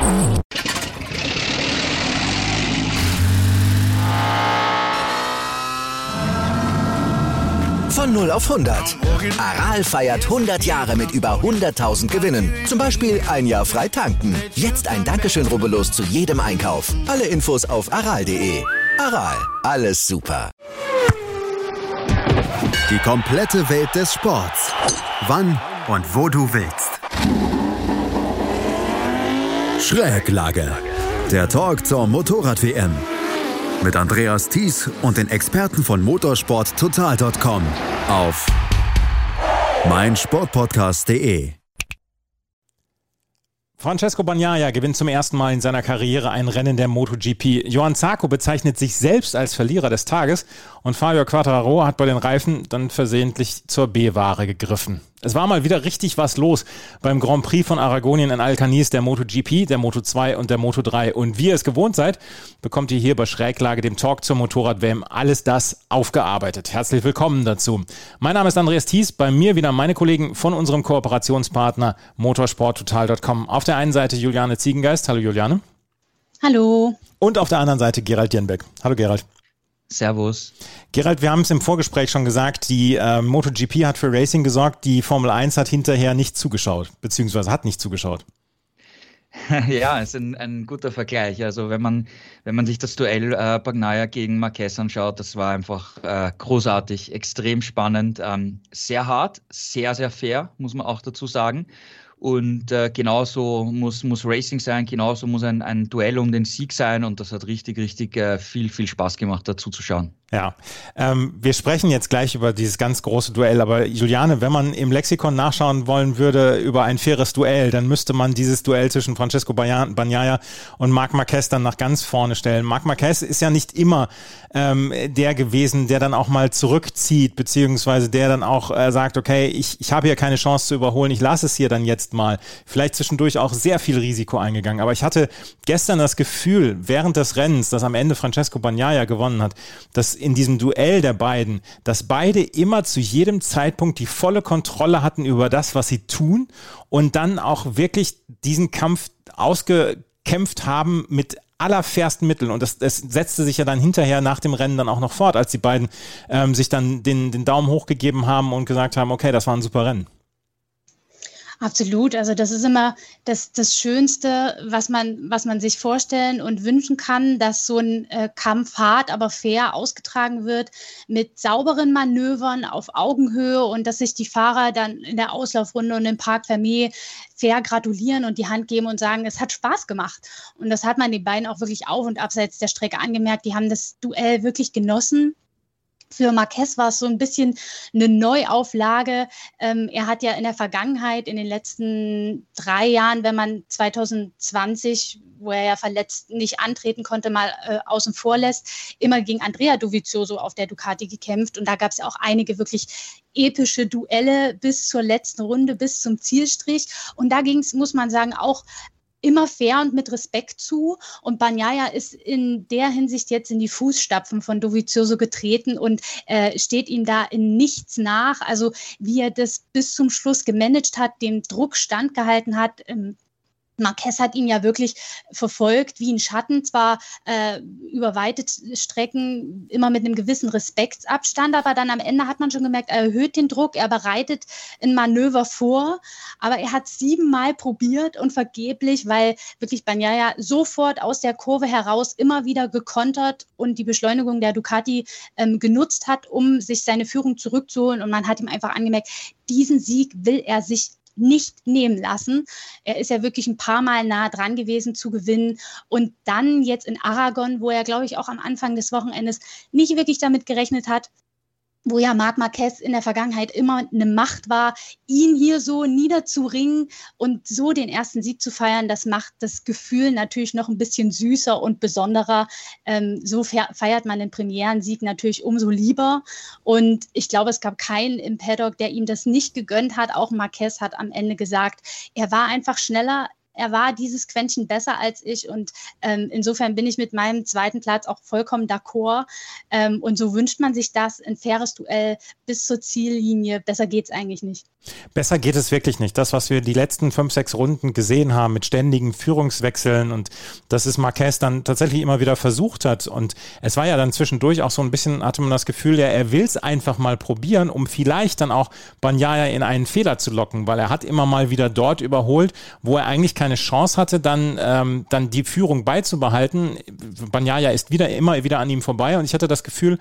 Von 0 auf 100. Aral feiert 100 Jahre mit über 100.000 Gewinnen. Zum Beispiel ein Jahr frei tanken. Jetzt ein Dankeschön, rubbellos zu jedem Einkauf. Alle Infos auf aral.de. Aral, alles super. Die komplette Welt des Sports. Wann und wo du willst. Schräglage. Der Talk zur Motorrad-WM. Mit Andreas Thies und den Experten von motorsporttotal.com auf meinsportpodcast.de. Francesco Bagnaia gewinnt zum ersten Mal in seiner Karriere ein Rennen der MotoGP. Johann Zarco bezeichnet sich selbst als Verlierer des Tages und Fabio Quartararo hat bei den Reifen dann versehentlich zur B-Ware gegriffen. Es war mal wieder richtig was los beim Grand Prix von Aragonien in Alcañiz, der MotoGP, der Moto2 und der Moto3. Und wie ihr es gewohnt seid, bekommt ihr hier bei Schräglage, dem Talk zur Motorrad-WM, alles das aufgearbeitet. Herzlich willkommen dazu. Mein Name ist Andreas Thies, bei mir wieder meine Kollegen von unserem Kooperationspartner motorsporttotal.com. Auf der einen Seite Juliane Ziegengeist. Hallo Juliane. Hallo. Und auf der anderen Seite Gerald Jenbeck. Hallo Gerald. Servus. Gerald, wir haben es im Vorgespräch schon gesagt, die MotoGP hat für Racing gesorgt, die Formel 1 hat hinterher nicht zugeschaut, beziehungsweise hat nicht zugeschaut. Ja, ist ein guter Vergleich. Also wenn man sich das Duell Bagnaia gegen Marquez anschaut, das war einfach großartig, extrem spannend, sehr hart, sehr, sehr fair, muss man auch dazu sagen. Und genauso muss Racing sein, genauso muss ein Duell um den Sieg sein und das hat richtig viel Spaß gemacht, dazu zu schauen. Ja, wir sprechen jetzt gleich über dieses ganz große Duell, aber Juliane, wenn man im Lexikon nachschauen wollen würde über ein faires Duell, dann müsste man dieses Duell zwischen Francesco Bagnaia und Marc Marquez dann nach ganz vorne stellen. Marc Marquez ist ja nicht immer der gewesen, der dann auch mal zurückzieht, beziehungsweise der dann auch sagt, okay, ich habe hier keine Chance zu überholen, ich lasse es hier dann jetzt mal. Vielleicht zwischendurch auch sehr viel Risiko eingegangen, aber ich hatte gestern das Gefühl, während des Rennens, dass am Ende Francesco Bagnaia gewonnen hat, dass in diesem Duell der beiden, dass beide immer zu jedem Zeitpunkt die volle Kontrolle hatten über das, was sie tun und dann auch wirklich diesen Kampf ausgekämpft haben mit allerfairsten Mitteln und das setzte sich ja dann hinterher nach dem Rennen dann auch noch fort, als die beiden sich dann den Daumen hoch gegeben haben und gesagt haben, okay, das war ein super Rennen. Absolut, also das ist immer das Schönste, was man sich vorstellen und wünschen kann, dass so ein Kampf hart, aber fair ausgetragen wird, mit sauberen Manövern auf Augenhöhe und dass sich die Fahrer dann in der Auslaufrunde und im Parc Fermé fair gratulieren und die Hand geben und sagen, es hat Spaß gemacht. Und das hat man den beiden auch wirklich auf und abseits der Strecke angemerkt, die haben das Duell wirklich genossen. Für Marquez war es so ein bisschen eine Neuauflage. Er hat ja in der Vergangenheit, in den letzten 3 Jahren, wenn man 2020, wo er ja verletzt nicht antreten konnte, mal außen vor lässt, immer gegen Andrea Dovizioso auf der Ducati gekämpft. Und da gab es ja auch einige wirklich epische Duelle bis zur letzten Runde, bis zum Zielstrich. Und da ging es, muss man sagen, auch immer fair und mit Respekt zu. Und Bagnaia ist in der Hinsicht jetzt in die Fußstapfen von Dovizioso getreten und steht ihm da in nichts nach. Also wie er das bis zum Schluss gemanagt hat, dem Druck standgehalten hat. Marquez hat ihn ja wirklich verfolgt wie ein Schatten, zwar über weite Strecken immer mit einem gewissen Respektsabstand, aber dann am Ende hat man schon gemerkt, er erhöht den Druck, er bereitet ein Manöver vor, aber er hat 7-mal probiert und vergeblich, weil wirklich Bagnaia sofort aus der Kurve heraus immer wieder gekontert und die Beschleunigung der Ducati genutzt hat, um sich seine Führung zurückzuholen und man hat ihm einfach angemerkt, diesen Sieg will er sich nicht nehmen lassen. Er ist ja wirklich ein paar Mal nah dran gewesen zu gewinnen und dann jetzt in Aragon, wo er, glaube ich, auch am Anfang des Wochenendes nicht wirklich damit gerechnet hat, wo ja Marc Marquez in der Vergangenheit immer eine Macht war, ihn hier so niederzuringen und so den ersten Sieg zu feiern, das macht das Gefühl natürlich noch ein bisschen süßer und besonderer. So feiert man den Premierensieg natürlich umso lieber und ich glaube, es gab keinen im Paddock, der ihm das nicht gegönnt hat. Auch Marquez hat am Ende gesagt, er war einfach schneller, er war dieses Quäntchen besser als ich und insofern bin ich mit meinem zweiten Platz auch vollkommen d'accord und so wünscht man sich das, ein faires Duell bis zur Ziellinie, besser geht's eigentlich nicht. Besser geht es wirklich nicht. Das, was wir die letzten 5, 6 Runden gesehen haben mit ständigen Führungswechseln und dass es Marquez dann tatsächlich immer wieder versucht hat und es war ja dann zwischendurch auch so ein bisschen, hatte man das Gefühl, ja, er will es einfach mal probieren, um vielleicht dann auch Bagnaia in einen Fehler zu locken, weil er hat immer mal wieder dort überholt, wo er eigentlich keine Chance hatte, dann die Führung beizubehalten. Bagnaia ist immer wieder an ihm vorbei und ich hatte das Gefühl,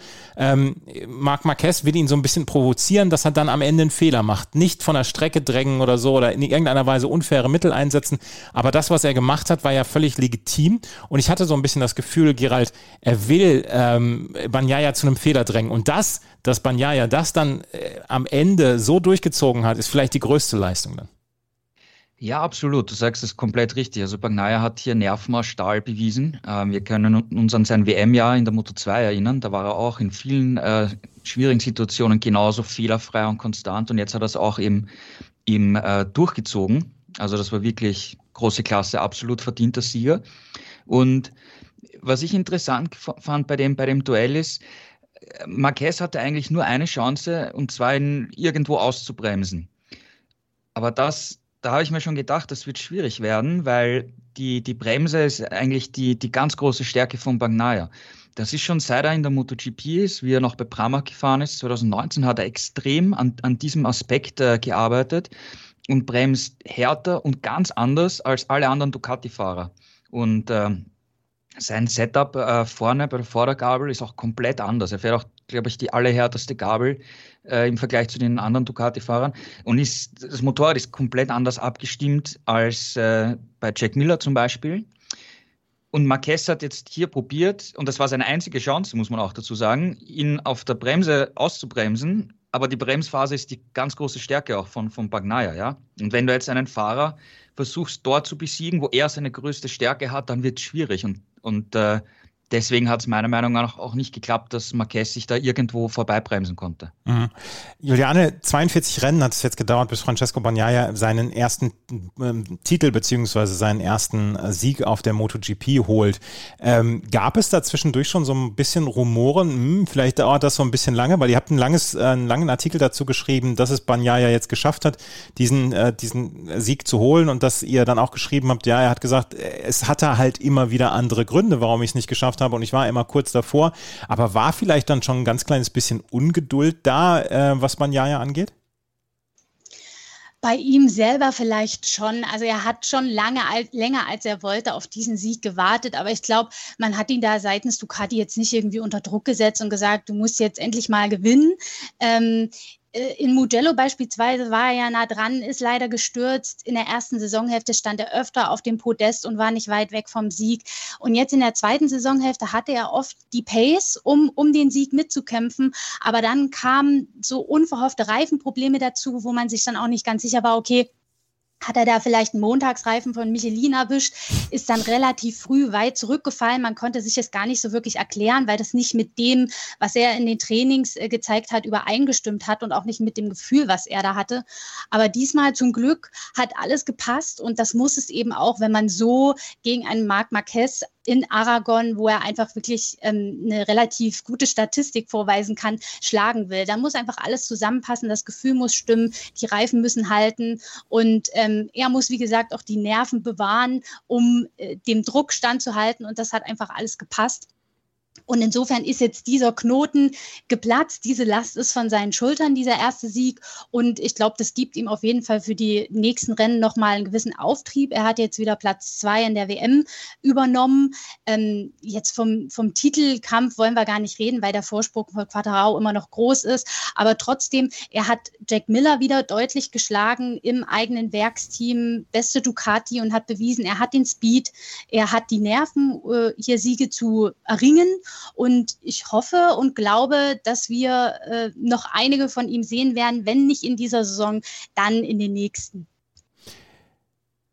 Marc Marquez will ihn so ein bisschen provozieren, dass er dann am Ende einen Fehler macht. Nicht von der Strecke drängen oder so oder in irgendeiner Weise unfaire Mittel einsetzen, aber das, was er gemacht hat, war ja völlig legitim und ich hatte so ein bisschen das Gefühl, Gerald, er will Bagnaia zu einem Fehler drängen und dass Bagnaia das dann am Ende so durchgezogen hat, ist vielleicht die größte Leistung dann. Ja, absolut. Du sagst es komplett richtig. Also Bagnaia hat hier Nerven aus Stahl bewiesen. Wir können uns an sein WM-Jahr in der Moto2 erinnern. Da war er auch in vielen schwierigen Situationen genauso fehlerfrei und konstant. Und jetzt hat er es auch eben durchgezogen. Also das war wirklich große Klasse, absolut verdienter Sieger. Und was ich interessant fand bei dem Duell ist, Marquez hatte eigentlich nur eine Chance, und zwar ihn irgendwo auszubremsen. Aber da habe ich mir schon gedacht, das wird schwierig werden, weil die Bremse ist eigentlich die ganz große Stärke von Bagnaia. Das ist schon seit er in der MotoGP ist, wie er noch bei Pramac gefahren ist, 2019 hat er extrem an diesem Aspekt gearbeitet und bremst härter und ganz anders als alle anderen Ducati-Fahrer. Und sein Setup vorne bei der Vordergabel ist auch komplett anders. Er fährt auch, glaube ich, die allerhärteste Gabel im Vergleich zu den anderen Ducati-Fahrern. Und das Motorrad ist komplett anders abgestimmt als bei Jack Miller zum Beispiel. Und Marquez hat jetzt hier probiert, und das war seine einzige Chance, muss man auch dazu sagen, ihn auf der Bremse auszubremsen. Aber die Bremsphase ist die ganz große Stärke auch von Bagnaia, ja. Und wenn du jetzt einen Fahrer versuchst, dort zu besiegen, wo er seine größte Stärke hat, dann wird es schwierig. Und deswegen hat es meiner Meinung nach auch nicht geklappt, dass Marquez sich da irgendwo vorbeibremsen konnte. Mhm. Juliane, 42 Rennen hat es jetzt gedauert, bis Francesco Bagnaia seinen ersten Titel bzw. seinen ersten Sieg auf der MotoGP holt. Gab es da zwischendurch schon so ein bisschen Rumoren? Vielleicht dauert das so ein bisschen lange, weil ihr habt einen langen Artikel dazu geschrieben, dass es Bagnaia jetzt geschafft hat, diesen Sieg zu holen und dass ihr dann auch geschrieben habt, ja, er hat gesagt, es hatte halt immer wieder andere Gründe, warum ich es nicht geschafft habe und ich war immer kurz davor, aber war vielleicht dann schon ein ganz kleines bisschen Ungeduld da, was Bagnaia angeht? Bei ihm selber vielleicht schon. Also er hat schon länger als er wollte auf diesen Sieg gewartet. Aber ich glaube, man hat ihn da seitens Ducati jetzt nicht irgendwie unter Druck gesetzt und gesagt, du musst jetzt endlich mal gewinnen. In Mugello beispielsweise war er ja nah dran, ist leider gestürzt. In der ersten Saisonhälfte stand er öfter auf dem Podest und war nicht weit weg vom Sieg. Und jetzt in der zweiten Saisonhälfte hatte er oft die Pace, um den Sieg mitzukämpfen. Aber dann kamen so unverhoffte Reifenprobleme dazu, wo man sich dann auch nicht ganz sicher war, okay, hat er da vielleicht einen Montagsreifen von Michelin erwischt, ist dann relativ früh weit zurückgefallen. Man konnte sich das gar nicht so wirklich erklären, weil das nicht mit dem, was er in den Trainings gezeigt hat, übereingestimmt hat und auch nicht mit dem Gefühl, was er da hatte. Aber diesmal zum Glück hat alles gepasst und das muss es eben auch, wenn man so gegen einen Marc Marquez in Aragon, wo er einfach wirklich eine relativ gute Statistik vorweisen kann, schlagen will. Da muss einfach alles zusammenpassen, das Gefühl muss stimmen, die Reifen müssen halten und er muss, wie gesagt, auch die Nerven bewahren, um dem Druck standzuhalten und das hat einfach alles gepasst. Und insofern ist jetzt dieser Knoten geplatzt, diese Last ist von seinen Schultern, dieser erste Sieg. Und ich glaube, das gibt ihm auf jeden Fall für die nächsten Rennen nochmal einen gewissen Auftrieb. Er hat jetzt wieder Platz 2 in der WM übernommen. Jetzt vom Titelkampf wollen wir gar nicht reden, weil der Vorsprung von Quartararo immer noch groß ist. Aber trotzdem, er hat Jack Miller wieder deutlich geschlagen im eigenen Werksteam, beste Ducati und hat bewiesen, er hat den Speed, er hat die Nerven, hier Siege zu erringen. Und ich hoffe und glaube, dass wir noch einige von ihm sehen werden, wenn nicht in dieser Saison, dann in den nächsten.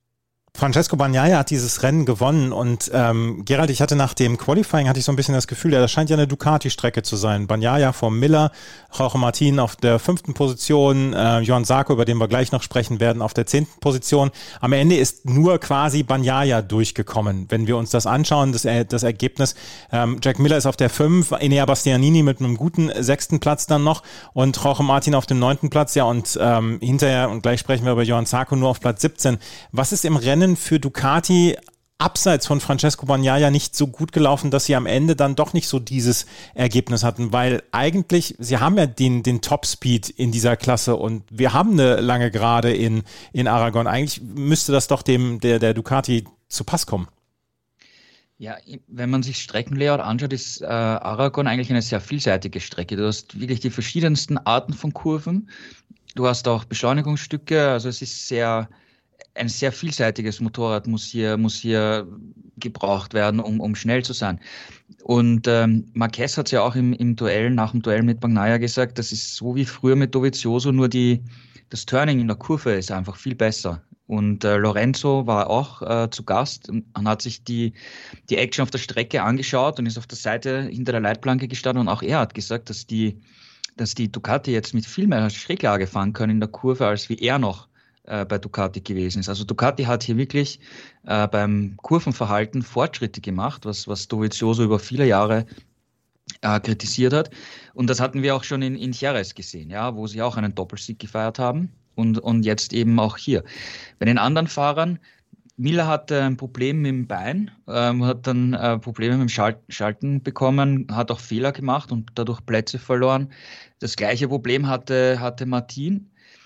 Francesco Bagnaia hat dieses Rennen gewonnen und Gerald, ich hatte nach dem Qualifying hatte ich so ein bisschen das Gefühl, das scheint ja eine Ducati-Strecke zu sein. Bagnaia vor Miller, Jorge Martin auf der 5. Position, Johann Zarco, über den wir gleich noch sprechen werden, auf der 10. Position. Am Ende ist nur quasi Bagnaia durchgekommen. Wenn wir uns das anschauen, das Ergebnis, Jack Miller ist auf der 5, Enea Bastianini mit einem guten 6. Platz dann noch und Jorge Martin auf dem 9. Platz, ja und hinterher, und gleich sprechen wir über Johann Zarco, nur auf Platz 17. Was ist im Rennen für Ducati abseits von Francesco Bagnaia nicht so gut gelaufen, dass sie am Ende dann doch nicht so dieses Ergebnis hatten, weil eigentlich, sie haben ja den Top-Speed in dieser Klasse und wir haben eine lange Gerade in Aragon. Eigentlich müsste das doch der Ducati zu Pass kommen. Ja, wenn man sich Streckenlayout anschaut, ist Aragon eigentlich eine sehr vielseitige Strecke. Du hast wirklich die verschiedensten Arten von Kurven. Du hast auch Beschleunigungsstücke, also es ist ein sehr vielseitiges Motorrad muss hier gebraucht werden, um schnell zu sein. Und Marquez hat es ja auch nach dem Duell mit Bagnaia gesagt, das ist so wie früher mit Dovizioso, nur das Turning in der Kurve ist einfach viel besser. Und Lorenzo war auch zu Gast und hat sich die Action auf der Strecke angeschaut und ist auf der Seite hinter der Leitplanke gestanden und auch er hat gesagt, dass die Ducati jetzt mit viel mehr Schräglage fahren können in der Kurve, als wie er noch bei Ducati gewesen ist. Also Ducati hat hier wirklich beim Kurvenverhalten Fortschritte gemacht, was Dovizioso über viele Jahre kritisiert hat. Und das hatten wir auch schon in Jerez gesehen, ja, wo sie auch einen Doppelsieg gefeiert haben und jetzt eben auch hier. Bei den anderen Fahrern, Miller hatte ein Problem mit dem Bein, hat dann Probleme mit dem Schalten bekommen, hat auch Fehler gemacht und dadurch Plätze verloren. Das gleiche Problem hatte Martin.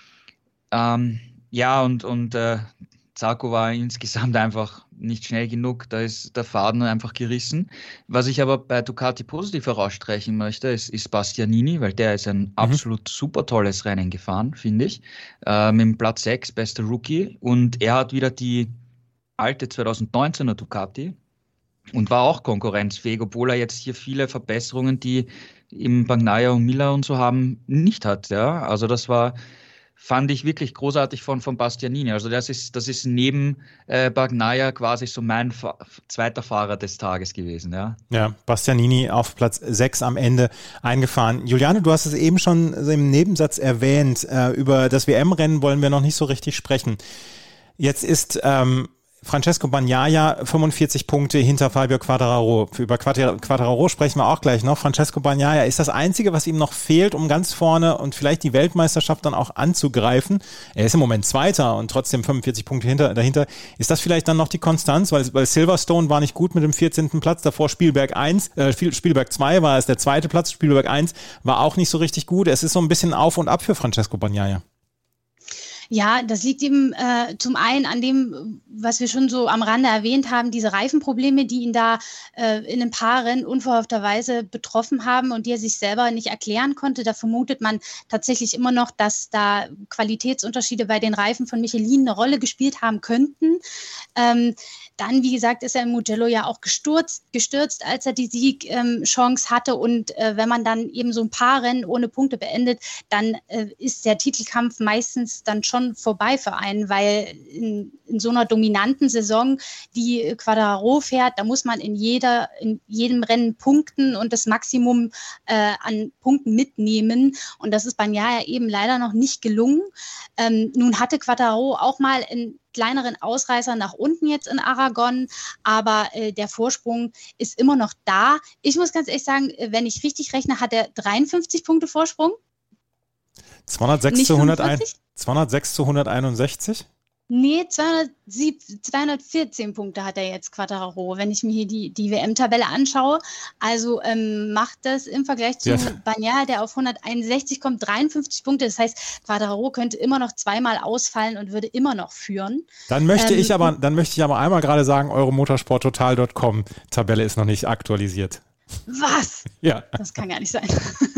Ja, und Zarco war insgesamt einfach nicht schnell genug, da ist der Faden einfach gerissen. Was ich aber bei Ducati positiv herausstreichen möchte, ist Bastianini, weil der ist ein absolut super tolles Rennen gefahren, finde ich. Mit dem Platz 6, bester Rookie. Und er hat wieder die alte 2019er Ducati und war auch konkurrenzfähig, obwohl er jetzt hier viele Verbesserungen, die im Bagnaia und Miller und so haben, nicht hat. Ja? Also das fand ich wirklich großartig von Bastianini. Also das ist neben Bagnaia quasi so mein zweiter Fahrer des Tages gewesen. Ja, Bastianini auf Platz 6 am Ende eingefahren. Juliane, du hast es eben schon im Nebensatz erwähnt, über das WM-Rennen wollen wir noch nicht so richtig sprechen. Jetzt ist Francesco Bagnaia 45 Punkte hinter Fabio Quartararo. Über Quartararo sprechen wir auch gleich noch. Francesco Bagnaia ist das Einzige, was ihm noch fehlt, um ganz vorne und vielleicht die Weltmeisterschaft dann auch anzugreifen. Er ist im Moment Zweiter und trotzdem 45 Punkte dahinter. Ist das vielleicht dann noch die Konstanz? Weil Silverstone war nicht gut mit dem 14. Platz. Davor Spielberg 2 war es der zweite Platz. Spielberg 1 war auch nicht so richtig gut. Es ist so ein bisschen auf und ab für Francesco Bagnaia. Ja, das liegt eben zum einen an dem, was wir schon so am Rande erwähnt haben, diese Reifenprobleme, die ihn da in ein paar Rennen unverhoffterweise betroffen haben und die er sich selber nicht erklären konnte. Da vermutet man tatsächlich immer noch, dass da Qualitätsunterschiede bei den Reifen von Michelin eine Rolle gespielt haben könnten. Dann, wie gesagt, ist er im Mugello ja auch gestürzt, als er die Siegchance hatte. Und wenn man dann eben so ein paar Rennen ohne Punkte beendet, dann ist der Titelkampf meistens dann schon vorbei für einen, weil in so einer dominanten Saison, die Quartararo fährt, da muss man in jedem Rennen punkten und das Maximum an Punkten mitnehmen. Und das ist Bagnaia eben leider noch nicht gelungen. Nun hatte Quartararo auch mal einen kleineren Ausreißer nach unten jetzt in Aragon, aber der Vorsprung ist immer noch da. Ich muss ganz ehrlich sagen, wenn ich richtig rechne, hat er 53 Punkte Vorsprung. 206 zu 161? Nee, 214 Punkte hat er jetzt, Quartararo, wenn ich mir hier die WM-Tabelle anschaue. Also macht das im Vergleich zu Bagnaia, der auf 161 kommt, 53 Punkte. Das heißt, Quartararo könnte immer noch zweimal ausfallen und würde immer noch führen. Dann möchte ich aber einmal gerade sagen, euromotorsporttotal.com Tabelle ist noch nicht aktualisiert. Was? Ja. Das kann gar nicht sein.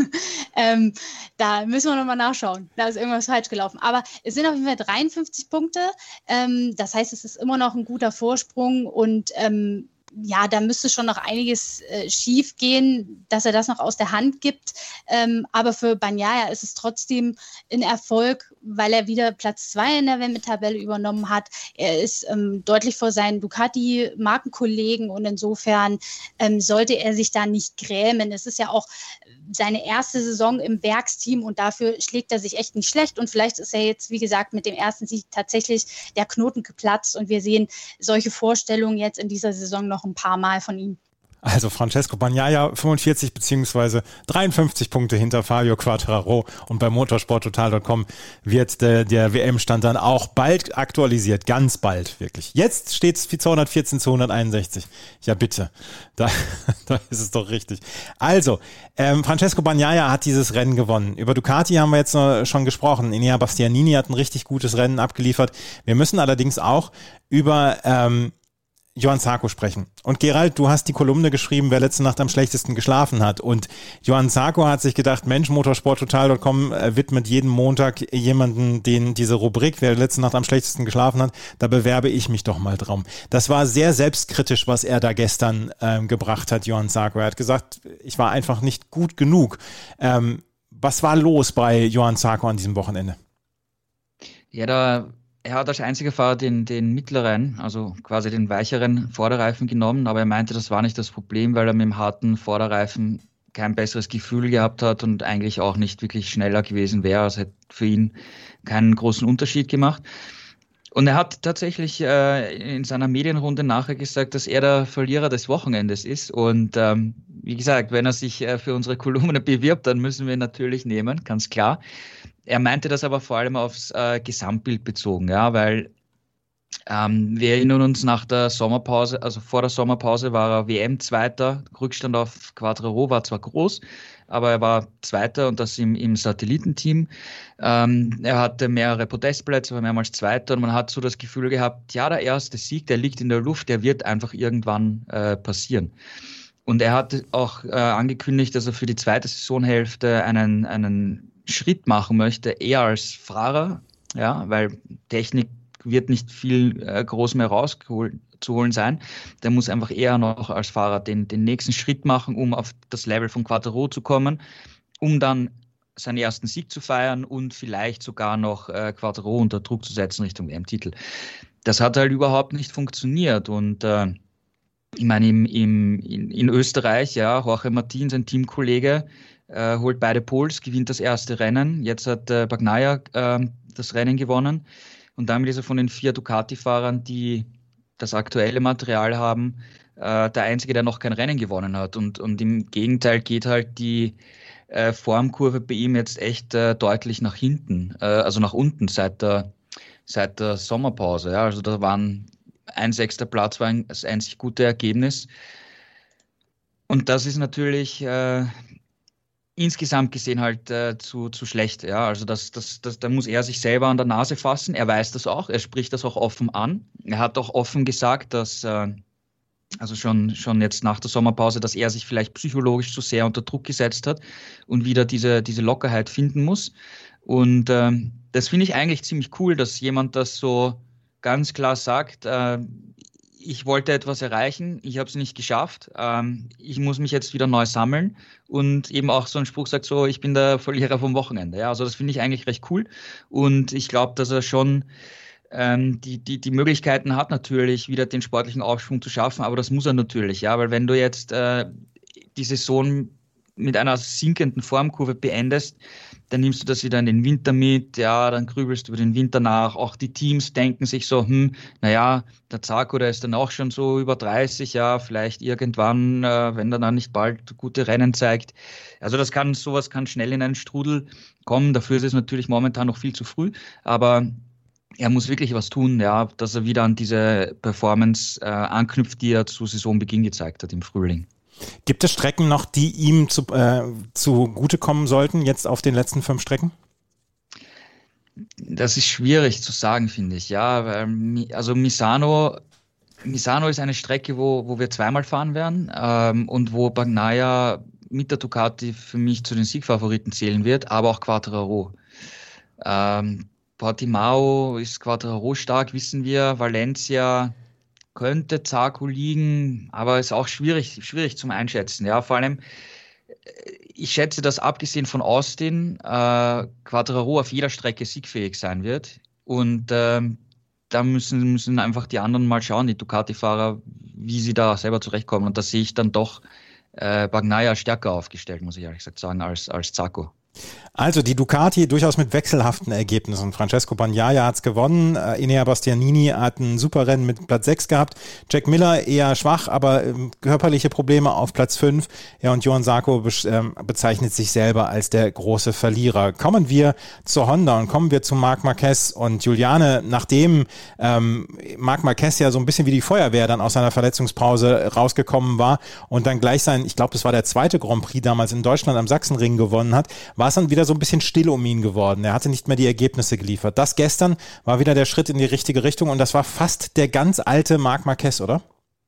Da müssen wir nochmal nachschauen. Da ist irgendwas falsch gelaufen. Aber es sind auf jeden Fall 53 Punkte. Das heißt, es ist immer noch ein guter Vorsprung und ja, da müsste schon noch einiges schief gehen, dass er das noch aus der Hand gibt. Aber für Bagnaia ist es trotzdem ein Erfolg, weil er wieder Platz 2 in der WM-Tabelle übernommen hat. Er ist deutlich vor seinen Ducati-Markenkollegen und insofern sollte er sich da nicht grämen. Es ist ja auch seine erste Saison im Werksteam und dafür schlägt er sich echt nicht schlecht. Und vielleicht ist er jetzt, wie gesagt, mit dem ersten Sieg tatsächlich der Knoten geplatzt und wir sehen solche Vorstellungen jetzt in dieser Saison noch ein paar Mal von ihm. Also Francesco Bagnaia 45 bzw. 53 Punkte hinter Fabio Quartararo und bei motorsporttotal.com wird der WM-Stand dann auch bald aktualisiert, ganz bald wirklich. Jetzt steht es 214 zu 161. Ja bitte, da ist es doch richtig. Also, Francesco Bagnaia hat dieses Rennen gewonnen. Über Ducati haben wir jetzt schon gesprochen. Enea Bastianini hat ein richtig gutes Rennen abgeliefert. Wir müssen allerdings auch über Johann Zarco sprechen. Und Gerald, du hast die Kolumne geschrieben, wer letzte Nacht am schlechtesten geschlafen hat. Und Johann Zarco hat sich gedacht, Mensch, motorsporttotal.com widmet jeden Montag jemanden diese Rubrik, wer letzte Nacht am schlechtesten geschlafen hat, da bewerbe ich mich doch mal drum. Das war sehr selbstkritisch, was er da gestern gebracht hat, Johann Zarco. Er hat gesagt, ich war einfach nicht gut genug. Was war los bei Johann Zarco an diesem Wochenende? Ja, er hat als einziger Fahrer den mittleren, also quasi den weicheren Vorderreifen genommen, aber er meinte, das war nicht das Problem, weil er mit dem harten Vorderreifen kein besseres Gefühl gehabt hat und eigentlich auch nicht wirklich schneller gewesen wäre. Es hätte für ihn keinen großen Unterschied gemacht. Und er hat tatsächlich in seiner Medienrunde nachher gesagt, dass er der Verlierer des Wochenendes ist. Und wie gesagt, wenn er sich für unsere Kolumne bewirbt, dann müssen wir ihn natürlich nehmen, ganz klar. Er meinte das aber vor allem aufs Gesamtbild bezogen, ja, weil wir erinnern uns nach der Sommerpause, also vor der Sommerpause war er WM-Zweiter, Rückstand auf Quartararo war zwar groß, aber er war Zweiter und das im Satellitenteam. Er hatte mehrere Podestplätze, war mehrmals Zweiter und man hat so das Gefühl gehabt, ja, der erste Sieg, der liegt in der Luft, der wird einfach irgendwann passieren. Und er hat auch angekündigt, dass er für die zweite Saisonhälfte einen Schritt machen möchte, eher als Fahrer, ja, weil Technik wird nicht viel groß mehr rauszuholen sein. Der muss einfach eher noch als Fahrer den nächsten Schritt machen, um auf das Level von Quartararo zu kommen, um dann seinen ersten Sieg zu feiern und vielleicht sogar noch Quartararo unter Druck zu setzen Richtung WM-Titel. Das hat halt überhaupt nicht funktioniert und ich meine, in Österreich, ja, Jorge Martin, sein Teamkollege, holt beide Poles, gewinnt das erste Rennen. Jetzt hat Bagnaia das Rennen gewonnen. Und damit ist er von den 4 Ducati-Fahrern, die das aktuelle Material haben, der Einzige, der noch kein Rennen gewonnen hat. Und im Gegenteil geht halt die Formkurve bei ihm jetzt echt deutlich nach hinten, also nach unten seit der Sommerpause. Ja. Also da waren ein 6. Platz war das einzig gute Ergebnis. Und das ist natürlich insgesamt gesehen halt zu schlecht. Ja? Also da muss er sich selber an der Nase fassen. Er weiß das auch, er spricht das auch offen an. Er hat auch offen gesagt, dass also schon jetzt nach der Sommerpause, dass er sich vielleicht psychologisch zu sehr unter Druck gesetzt hat und wieder diese Lockerheit finden muss. Und das finde ich eigentlich ziemlich cool, dass jemand das so ganz klar sagt, ich wollte etwas erreichen, ich habe es nicht geschafft, ich muss mich jetzt wieder neu sammeln und eben auch so ein Spruch sagt so, ich bin der Verlierer vom Wochenende. Ja, also das finde ich eigentlich recht cool und ich glaube, dass er schon die Möglichkeiten hat natürlich, wieder den sportlichen Aufschwung zu schaffen, aber das muss er natürlich, ja, weil wenn du jetzt die Saison mit einer sinkenden Formkurve beendest, dann nimmst du das wieder in den Winter mit, ja, dann grübelst du über den Winter nach. Auch die Teams denken sich so, naja, der Zarco, der ist dann auch schon so über 30, ja, vielleicht irgendwann, wenn er dann nicht bald gute Rennen zeigt. Also sowas kann schnell in einen Strudel kommen. Dafür ist es natürlich momentan noch viel zu früh, aber er muss wirklich was tun, ja, dass er wieder an diese Performance anknüpft, die er zu Saisonbeginn gezeigt hat im Frühling. Gibt es Strecken noch, die ihm zugutekommen sollten, jetzt auf den letzten 5 Strecken? Das ist schwierig zu sagen, finde ich. Ja, weil, also Misano ist eine Strecke, wo wir zweimal fahren werden und wo Bagnaia mit der Ducati für mich zu den Siegfavoriten zählen wird, aber auch Quartararo. Portimao ist Quartararo stark, wissen wir. Valencia könnte Zarco liegen, aber ist auch schwierig zum Einschätzen. Ja, vor allem, ich schätze, dass abgesehen von Austin Quartararo auf jeder Strecke siegfähig sein wird. Und da müssen einfach die anderen mal schauen, die Ducati-Fahrer, wie sie da selber zurechtkommen. Und da sehe ich dann doch Bagnaia stärker aufgestellt, muss ich ehrlich gesagt sagen, als Zarco. Also die Ducati durchaus mit wechselhaften Ergebnissen. Francesco Bagnaia hat's gewonnen, Enea Bastianini hat ein super Rennen mit Platz 6 gehabt, Jack Miller eher schwach, aber körperliche Probleme auf Platz 5. Ja, und Johann Zarco bezeichnet sich selber als der große Verlierer. Kommen wir zur Honda und kommen wir zu Marc Marquez und Juliane, nachdem Marc Marquez ja so ein bisschen wie die Feuerwehr dann aus seiner Verletzungspause rausgekommen war und dann gleich ich glaube, das war der zweite Grand Prix damals in Deutschland am Sachsenring gewonnen hat, war es dann wieder so ein bisschen still um ihn geworden. Er hatte nicht mehr die Ergebnisse geliefert. Das gestern war wieder der Schritt in die richtige Richtung und das war fast der ganz alte Marc Marquez, oder?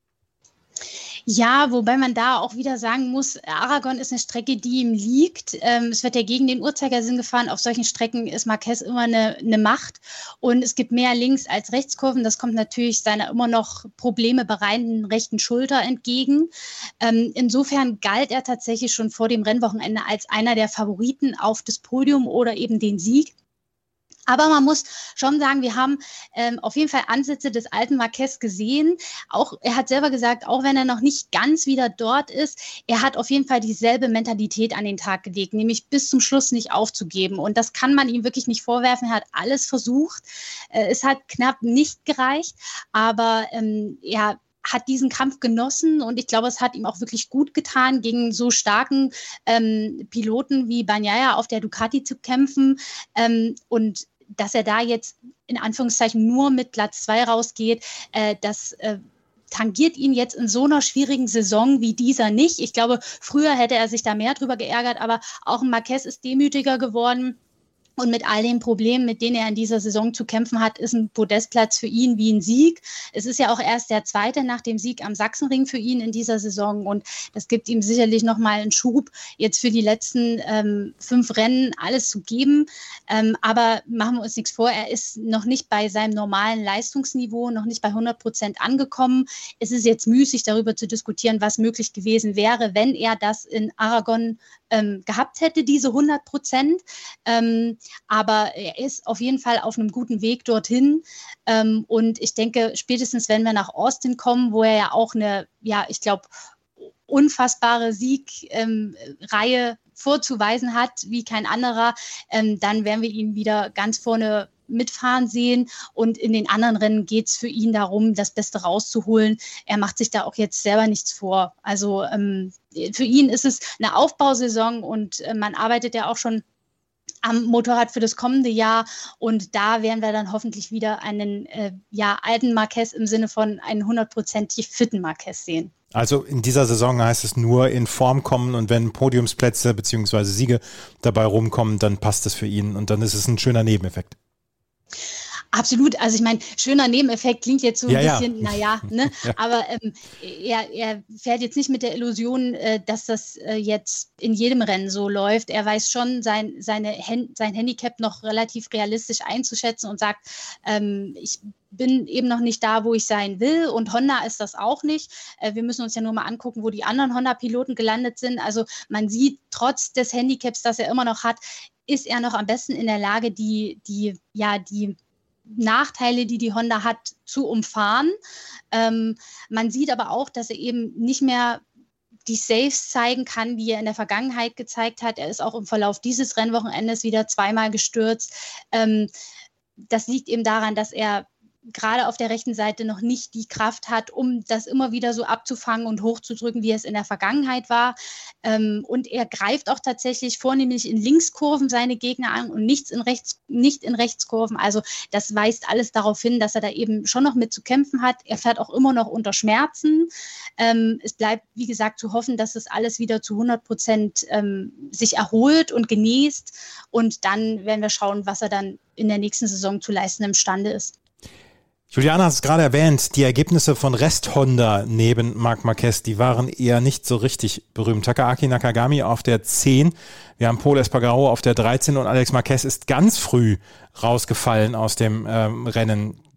Ja, wobei man da auch wieder sagen muss, Aragon ist eine Strecke, die ihm liegt. Es wird ja gegen den Uhrzeigersinn gefahren. Auf solchen Strecken ist Marquez immer eine Macht. Und es gibt mehr Links- als Rechtskurven. Das kommt natürlich seiner immer noch Probleme bereitenden rechten Schulter entgegen. Insofern galt er tatsächlich schon vor dem Rennwochenende als einer der Favoriten auf das Podium oder eben den Sieg. Aber man muss schon sagen, wir haben auf jeden Fall Ansätze des alten Marquez gesehen. Auch er hat selber gesagt, auch wenn er noch nicht ganz wieder dort ist, er hat auf jeden Fall dieselbe Mentalität an den Tag gelegt, nämlich bis zum Schluss nicht aufzugeben. Und das kann man ihm wirklich nicht vorwerfen. Er hat alles versucht. Es hat knapp nicht gereicht, aber er hat diesen Kampf genossen und ich glaube, es hat ihm auch wirklich gut getan, gegen so starken Piloten wie Bagnaia auf der Ducati zu kämpfen und dass er da jetzt in Anführungszeichen nur mit Platz 2 rausgeht, das tangiert ihn jetzt in so einer schwierigen Saison wie dieser nicht. Ich glaube, früher hätte er sich da mehr drüber geärgert, aber auch Marquez ist demütiger geworden. Und mit all den Problemen, mit denen er in dieser Saison zu kämpfen hat, ist ein Podestplatz für ihn wie ein Sieg. Es ist ja auch erst der zweite nach dem Sieg am Sachsenring für ihn in dieser Saison. Und das gibt ihm sicherlich nochmal einen Schub, jetzt für die letzten 5 Rennen alles zu geben. Aber machen wir uns nichts vor, er ist noch nicht bei seinem normalen Leistungsniveau, noch nicht bei 100% angekommen. Es ist jetzt müßig, darüber zu diskutieren, was möglich gewesen wäre, wenn er das in Aragon gehabt hätte, diese 100%. Aber er ist auf jeden Fall auf einem guten Weg dorthin. Und ich denke, spätestens wenn wir nach Austin kommen, wo er ja auch eine, ich glaube, unfassbare Siegreihe vorzuweisen hat, wie kein anderer, dann werden wir ihn wieder ganz vorne mitfahren sehen und in den anderen Rennen geht es für ihn darum, das Beste rauszuholen. Er macht sich da auch jetzt selber nichts vor. Also für ihn ist es eine Aufbausaison und man arbeitet ja auch schon am Motorrad für das kommende Jahr und da werden wir dann hoffentlich wieder einen alten Marquez im Sinne von einen 100%ig fitten Marquez sehen. Also in dieser Saison heißt es nur in Form kommen und wenn Podiumsplätze bzw. Siege dabei rumkommen, dann passt es für ihn und dann ist es ein schöner Nebeneffekt. Absolut, also ich meine, schöner Nebeneffekt klingt jetzt so ein bisschen, ne? Ja. Aber er fährt jetzt nicht mit der Illusion, dass das jetzt in jedem Rennen so läuft. Er weiß schon, sein Handicap noch relativ realistisch einzuschätzen und sagt, ich bin eben noch nicht da, wo ich sein will und Honda ist das auch nicht. Wir müssen uns ja nur mal angucken, wo die anderen Honda-Piloten gelandet sind. Also man sieht, trotz des Handicaps, das er immer noch hat, ist er noch am besten in der Lage, die Nachteile, die Honda hat, zu umfahren. Man sieht aber auch, dass er eben nicht mehr die Saves zeigen kann, wie er in der Vergangenheit gezeigt hat. Er ist auch im Verlauf dieses Rennwochenendes wieder 2-mal gestürzt. Das liegt eben daran, dass er gerade auf der rechten Seite noch nicht die Kraft hat, um das immer wieder so abzufangen und hochzudrücken, wie es in der Vergangenheit war. Und er greift auch tatsächlich vornehmlich in Linkskurven seine Gegner an und nicht in Rechtskurven. Also das weist alles darauf hin, dass er da eben schon noch mit zu kämpfen hat. Er fährt auch immer noch unter Schmerzen. Es bleibt, wie gesagt, zu hoffen, dass das alles wieder zu 100% sich erholt und genießt. Und dann werden wir schauen, was er dann in der nächsten Saison zu leisten imstande ist. Juliana hat es gerade erwähnt, die Ergebnisse von Rest-Honda neben Marc Marquez, die waren eher nicht so richtig berühmt. Takaaki Nakagami auf der 10, wir haben Pol Espargaro auf der 13 und Alex Marquez ist ganz früh rausgefallen aus dem Rennen.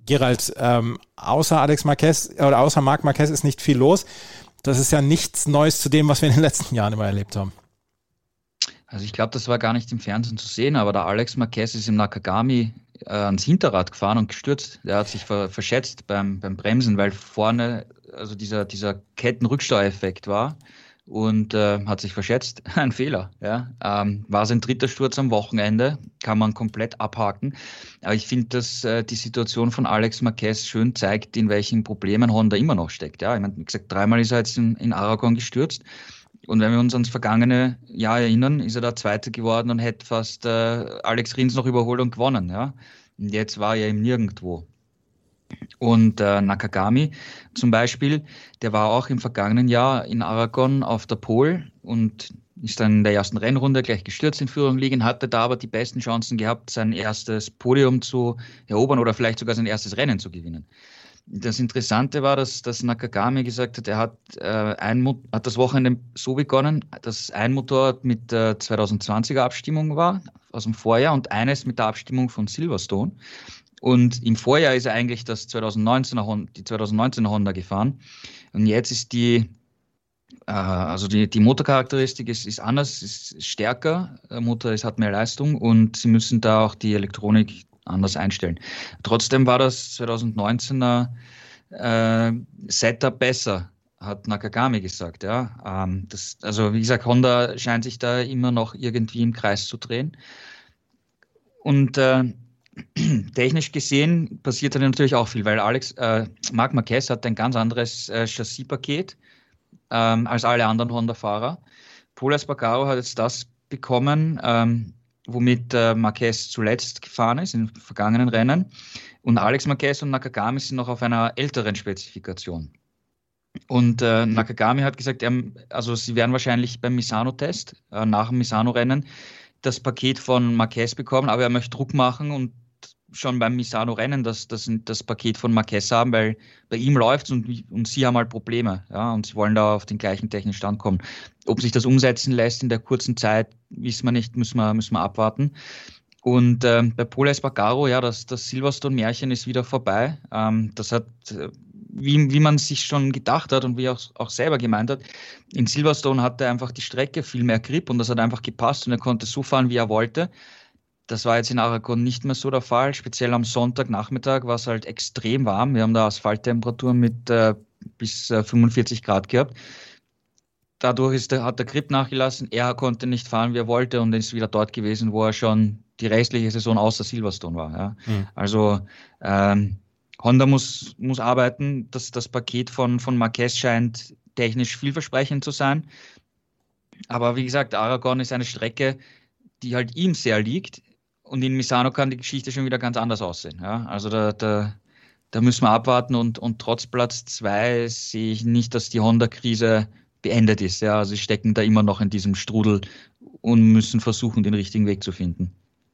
Gerald, außer Alex Marquez oder außer Marc Marquez ist nicht viel los. Das ist ja nichts Neues zu dem, was wir in den letzten Jahren immer erlebt haben. Also ich glaube, das war gar nicht im Fernsehen zu sehen, aber der Alex Marquez ist im Nakagami ans Hinterrad gefahren und gestürzt. Der hat sich verschätzt beim Bremsen, weil vorne also dieser Kettenrücksteuereffekt war und hat sich verschätzt. Ein Fehler. Ja. War sein 3. Sturz am Wochenende, kann man komplett abhaken. Aber ich finde, dass die Situation von Alex Marquez schön zeigt, in welchen Problemen Honda immer noch steckt. Ja. Ich meine, wie gesagt, 3-mal ist er jetzt in Aragon gestürzt. Und wenn wir uns ans vergangene Jahr erinnern, ist er da Zweiter geworden und hätte fast Alex Rins noch überholt und gewonnen. Ja? Und jetzt war er eben nirgendwo. Und Nakagami zum Beispiel, der war auch im vergangenen Jahr in Aragon auf der Pole und ist dann in der ersten Rennrunde gleich gestürzt in Führung liegen, hatte da aber die besten Chancen gehabt, sein erstes Podium zu erobern oder vielleicht sogar sein erstes Rennen zu gewinnen. Das Interessante war, dass Nakagami gesagt hat, er hat das Wochenende so begonnen, dass ein Motorrad mit der 2020er Abstimmung war, aus dem Vorjahr, und eines mit der Abstimmung von Silverstone. Und im Vorjahr ist er eigentlich die 2019er Honda gefahren. Und jetzt ist die Motorcharakteristik ist anders, ist stärker, der Motor hat mehr Leistung und sie müssen da auch die Elektronik anders einstellen. Trotzdem war das 2019er Setup besser, hat Nakagami gesagt. Ja. Also wie gesagt, Honda scheint sich da immer noch irgendwie im Kreis zu drehen. Und technisch gesehen passiert da natürlich auch viel, weil Marc Marquez hat ein ganz anderes Chassispaket als alle anderen Honda-Fahrer. Pol Espargaro hat jetzt das bekommen, womit Marquez zuletzt gefahren ist in vergangenen Rennen. Und Alex Marquez und Nakagami sind noch auf einer älteren Spezifikation. Und Nakagami hat gesagt, sie werden wahrscheinlich beim Misano-Test, nach dem Misano-Rennen, das Paket von Marquez bekommen, aber er möchte Druck machen und schon beim Misano-Rennen das Paket von Marquez haben, weil bei ihm läuft es und sie haben halt Probleme. Ja, und sie wollen da auf den gleichen technischen Stand kommen. Ob sich das umsetzen lässt in der kurzen Zeit, wissen wir nicht, müssen wir abwarten. Und bei Pol Espargaro, ja, das Silverstone-Märchen ist wieder vorbei. Das hat, wie man sich schon gedacht hat und wie er auch selber gemeint hat, in Silverstone hatte einfach die Strecke viel mehr Grip und das hat einfach gepasst und er konnte so fahren, wie er wollte. Das war jetzt in Aragon nicht mehr so der Fall. Speziell am Sonntagnachmittag war es halt extrem warm. Wir haben da Asphalttemperaturen mit bis 45 Grad gehabt. Dadurch hat der Grip nachgelassen. Er konnte nicht fahren, wie er wollte und ist wieder dort gewesen, wo er schon die restliche Saison außer Silverstone war. Ja. Also Honda muss arbeiten. Das Paket von Marquez scheint technisch vielversprechend zu sein. Aber wie gesagt, Aragon ist eine Strecke, die halt ihm sehr liegt. Und in Misano kann die Geschichte schon wieder ganz anders aussehen. Ja? Also da müssen wir abwarten und trotz Platz 2 sehe ich nicht, dass die Honda-Krise beendet ist. Ja? Also sie stecken da immer noch in diesem Strudel und müssen versuchen, den richtigen Weg zu finden.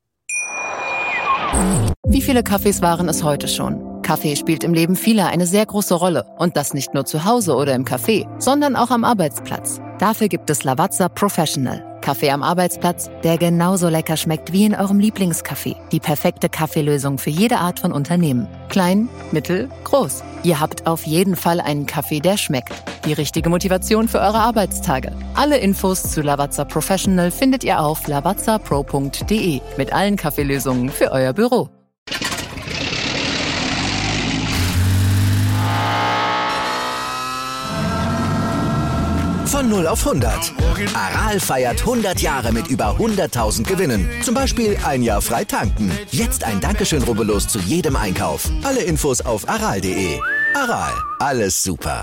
Wie viele Kaffees waren es heute schon? Kaffee spielt im Leben vieler eine sehr große Rolle. Und das nicht nur zu Hause oder im Café, sondern auch am Arbeitsplatz. Dafür gibt es Lavazza Professional. Kaffee am Arbeitsplatz, der genauso lecker schmeckt wie in eurem Lieblingscafé. Die perfekte Kaffeelösung für jede Art von Unternehmen. Klein, mittel, groß. Ihr habt auf jeden Fall einen Kaffee, der schmeckt. Die richtige Motivation für eure Arbeitstage. Alle Infos zu Lavazza Professional findet ihr auf lavazzapro.de mit allen Kaffeelösungen für euer Büro. Von 0 auf 100. Aral feiert 100 Jahre mit über 100.000 Gewinnen. Zum Beispiel ein Jahr frei tanken. Jetzt ein Dankeschön, rubbellos zu jedem Einkauf. Alle Infos auf aral.de. Aral, alles super.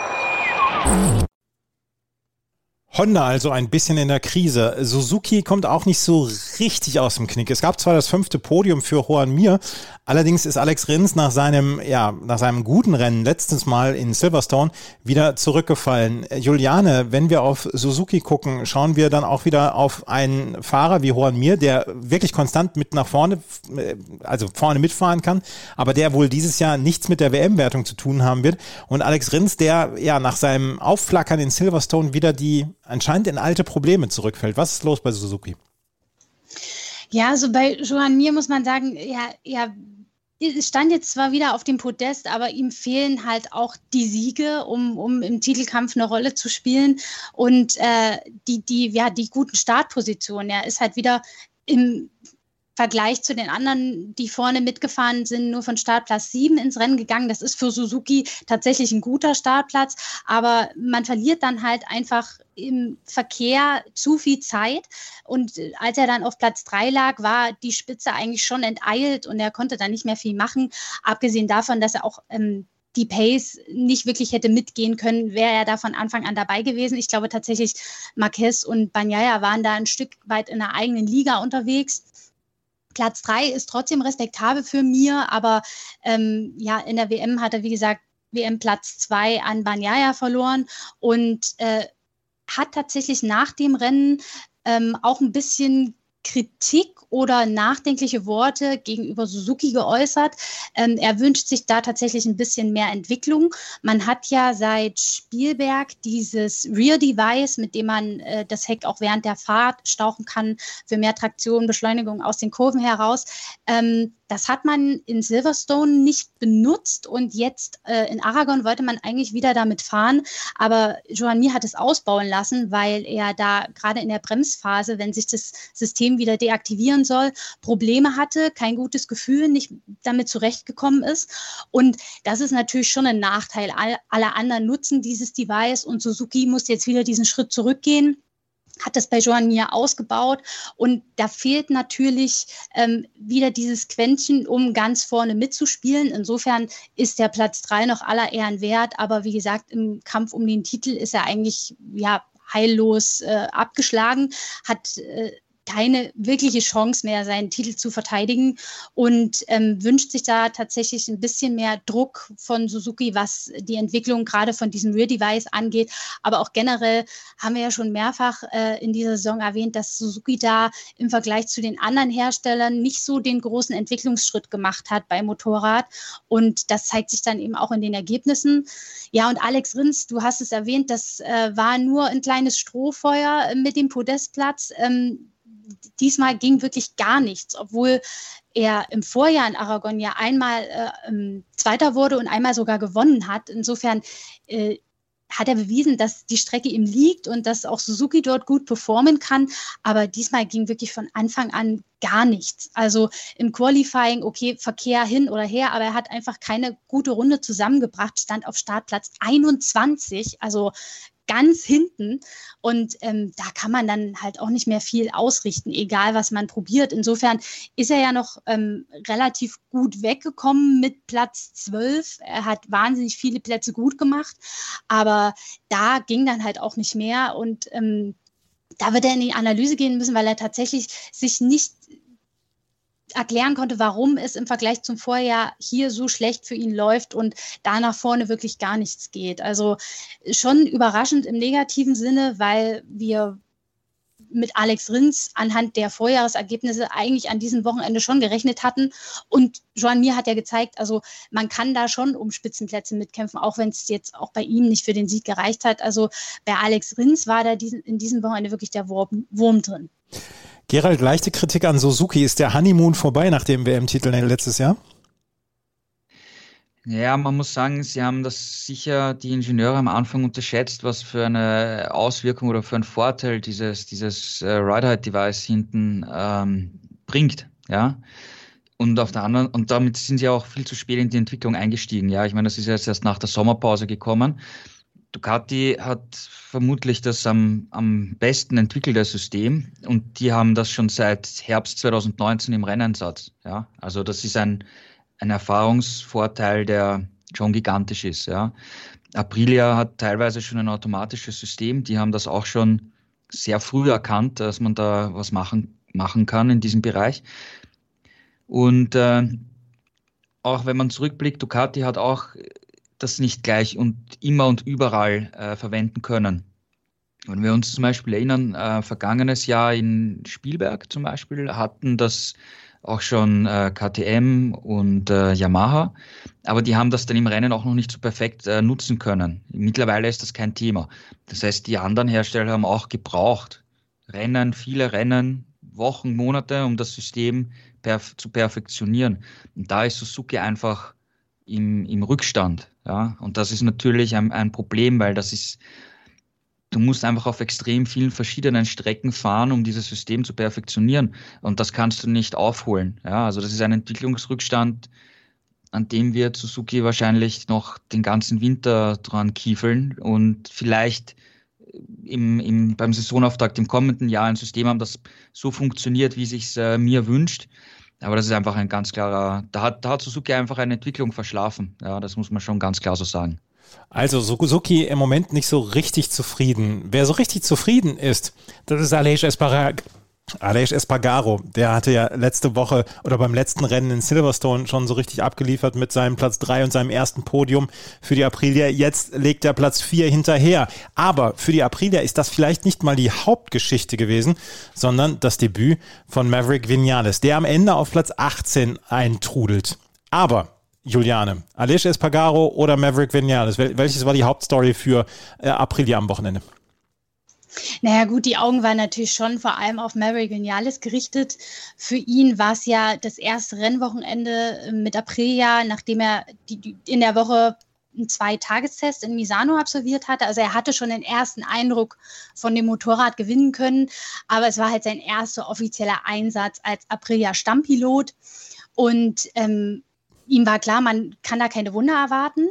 Honda also ein bisschen in der Krise. Suzuki kommt auch nicht so richtig aus dem Knick. Es gab zwar das 5. Podium für Joan Mir, allerdings ist Alex Rins nach seinem guten Rennen letztes Mal in Silverstone wieder zurückgefallen. Juliane, wenn wir auf Suzuki gucken, schauen wir dann auch wieder auf einen Fahrer wie Joan Mir, der wirklich konstant mit nach vorne, also vorne mitfahren kann, aber der wohl dieses Jahr nichts mit der WM-Wertung zu tun haben wird. Und Alex Rins, der nach seinem Aufflackern in Silverstone wieder anscheinend in alte Probleme zurückfällt. Was ist los bei Suzuki? Ja, so bei Joan Mir muss man sagen, Es stand jetzt zwar wieder auf dem Podest, aber ihm fehlen halt auch die Siege, um im Titelkampf eine Rolle zu spielen und die guten Startpositionen. Er ist halt wieder im Vergleich zu den anderen, die vorne mitgefahren sind, nur von Startplatz 7 ins Rennen gegangen. Das ist für Suzuki tatsächlich ein guter Startplatz, aber man verliert dann halt einfach im Verkehr zu viel Zeit. Und als er dann auf Platz 3 lag, war die Spitze eigentlich schon enteilt und er konnte dann nicht mehr viel machen, abgesehen davon, dass er auch die Pace nicht wirklich hätte mitgehen können, wäre er da von Anfang an dabei gewesen. Ich glaube tatsächlich, Marquez und Bagnaia waren da ein Stück weit in der eigenen Liga unterwegs. Platz 3 ist trotzdem respektabel für mir, aber in der WM hat er, wie gesagt, WM-Platz 2 an Bagnaia verloren und hat tatsächlich nach dem Rennen auch ein bisschen Kritik oder nachdenkliche Worte gegenüber Suzuki geäußert. Er wünscht sich da tatsächlich ein bisschen mehr Entwicklung. Man hat ja seit Spielberg dieses Rear-Device, mit dem man das Heck auch während der Fahrt stauchen kann für mehr Traktion, Beschleunigung aus den Kurven heraus. Das hat man in Silverstone nicht benutzt und jetzt in Aragon wollte man eigentlich wieder damit fahren, aber Joan Mir hat es ausbauen lassen, weil er da gerade in der Bremsphase, wenn sich das System wieder deaktivieren soll, Probleme hatte, kein gutes Gefühl, nicht damit zurechtgekommen ist und das ist natürlich schon ein Nachteil. Alle anderen nutzen dieses Device und Suzuki muss jetzt wieder diesen Schritt zurückgehen. Hat das bei Joan Mir ausgebaut und da fehlt natürlich wieder dieses Quäntchen, um ganz vorne mitzuspielen. Insofern ist der Platz 3 noch aller Ehren wert, aber wie gesagt, im Kampf um den Titel ist er eigentlich heillos abgeschlagen, hat keine wirkliche Chance mehr, seinen Titel zu verteidigen und wünscht sich da tatsächlich ein bisschen mehr Druck von Suzuki, was die Entwicklung gerade von diesem Rear-Device angeht. Aber auch generell haben wir ja schon mehrfach in dieser Saison erwähnt, dass Suzuki da im Vergleich zu den anderen Herstellern nicht so den großen Entwicklungsschritt gemacht hat beim Motorrad. Und das zeigt sich dann eben auch in den Ergebnissen. Ja, und Alex Rins, du hast es erwähnt, das war nur ein kleines Strohfeuer mit dem Podestplatz. Diesmal ging wirklich gar nichts, obwohl er im Vorjahr in Aragon ja einmal Zweiter wurde und einmal sogar gewonnen hat. Insofern hat er bewiesen, dass die Strecke ihm liegt und dass auch Suzuki dort gut performen kann. Aber diesmal ging wirklich von Anfang an gar nichts. Also im Qualifying, okay, Verkehr hin oder her, aber er hat einfach keine gute Runde zusammengebracht, stand auf Startplatz 21, also ganz hinten und da kann man dann halt auch nicht mehr viel ausrichten, egal was man probiert. Insofern ist er ja noch relativ gut weggekommen mit Platz 12. Er hat wahnsinnig viele Plätze gut gemacht, aber da ging dann halt auch nicht mehr und da wird er in die Analyse gehen müssen, weil er tatsächlich sich nicht erklären konnte, warum es im Vergleich zum Vorjahr hier so schlecht für ihn läuft und da nach vorne wirklich gar nichts geht. Also schon überraschend im negativen Sinne, weil wir mit Alex Rins anhand der Vorjahresergebnisse eigentlich an diesem Wochenende schon gerechnet hatten. Und Joan Mir hat ja gezeigt, also man kann da schon um Spitzenplätze mitkämpfen, auch wenn es jetzt auch bei ihm nicht für den Sieg gereicht hat. Also bei Alex Rins war da in diesem Wochenende wirklich der Wurm drin. Gerald, leichte Kritik an Suzuki. Ist der Honeymoon vorbei nach dem WM-Titel letztes Jahr? Ja, man muss sagen, sie haben das sicher die Ingenieure am Anfang unterschätzt, was für eine Auswirkung oder für einen Vorteil dieses Ride-Height-Device hinten bringt. Ja. Und auf der anderen, und damit sind sie auch viel zu spät in die Entwicklung eingestiegen. Ja, ich meine, das ist jetzt erst nach der Sommerpause gekommen. Ducati hat vermutlich das am besten entwickelte System und die haben das schon seit Herbst 2019 im Renneinsatz. Ja, also das ist ein Erfahrungsvorteil, der schon gigantisch ist. Ja, Aprilia hat teilweise schon ein automatisches System. Die haben das auch schon sehr früh erkannt, dass man da was machen kann in diesem Bereich. Und auch wenn man zurückblickt, Ducati hat auch das nicht gleich und immer und überall verwenden können. Wenn wir uns zum Beispiel erinnern, vergangenes Jahr in Spielberg zum Beispiel hatten das auch schon KTM und Yamaha, aber die haben das dann im Rennen auch noch nicht so perfekt nutzen können. Mittlerweile ist das kein Thema. Das heißt, die anderen Hersteller haben auch gebraucht. Viele Rennen, Wochen, Monate, um das System zu perfektionieren. Und da ist Suzuki einfach im Rückstand. Ja? Und das ist natürlich ein Problem, weil du musst einfach auf extrem vielen verschiedenen Strecken fahren, um dieses System zu perfektionieren. Und das kannst du nicht aufholen. Ja? Also das ist ein Entwicklungsrückstand, an dem wird Suzuki wahrscheinlich noch den ganzen Winter dran kiefeln und vielleicht beim Saisonauftakt im kommenden Jahr ein System haben, das so funktioniert, wie es sich mir wünscht. Aber das ist einfach ein ganz klarer, da hat Suzuki einfach eine Entwicklung verschlafen. Ja, das muss man schon ganz klar so sagen. Also Suzuki im Moment nicht so richtig zufrieden. Wer so richtig zufrieden ist, das ist Aleix Espargaro. Der hatte ja letzte Woche oder beim letzten Rennen in Silverstone schon so richtig abgeliefert mit seinem Platz 3 und seinem ersten Podium für die Aprilia. Jetzt legt er Platz 4 hinterher. Aber für die Aprilia ist das vielleicht nicht mal die Hauptgeschichte gewesen, sondern das Debüt von Maverick Viñales, der am Ende auf Platz 18 eintrudelt. Aber Juliane, Aleix Espargaro oder Maverick Viñales, welches war die Hauptstory für Aprilia am Wochenende? Naja gut, die Augen waren natürlich schon vor allem auf Maverick Viñales gerichtet. Für ihn war es ja das erste Rennwochenende mit Aprilia, nachdem er in der Woche einen 2-Tagestest in Misano absolviert hatte. Also er hatte schon den ersten Eindruck von dem Motorrad gewinnen können, aber es war halt sein erster offizieller Einsatz als Aprilia-Stammpilot. Und ihm war klar, man kann da keine Wunder erwarten.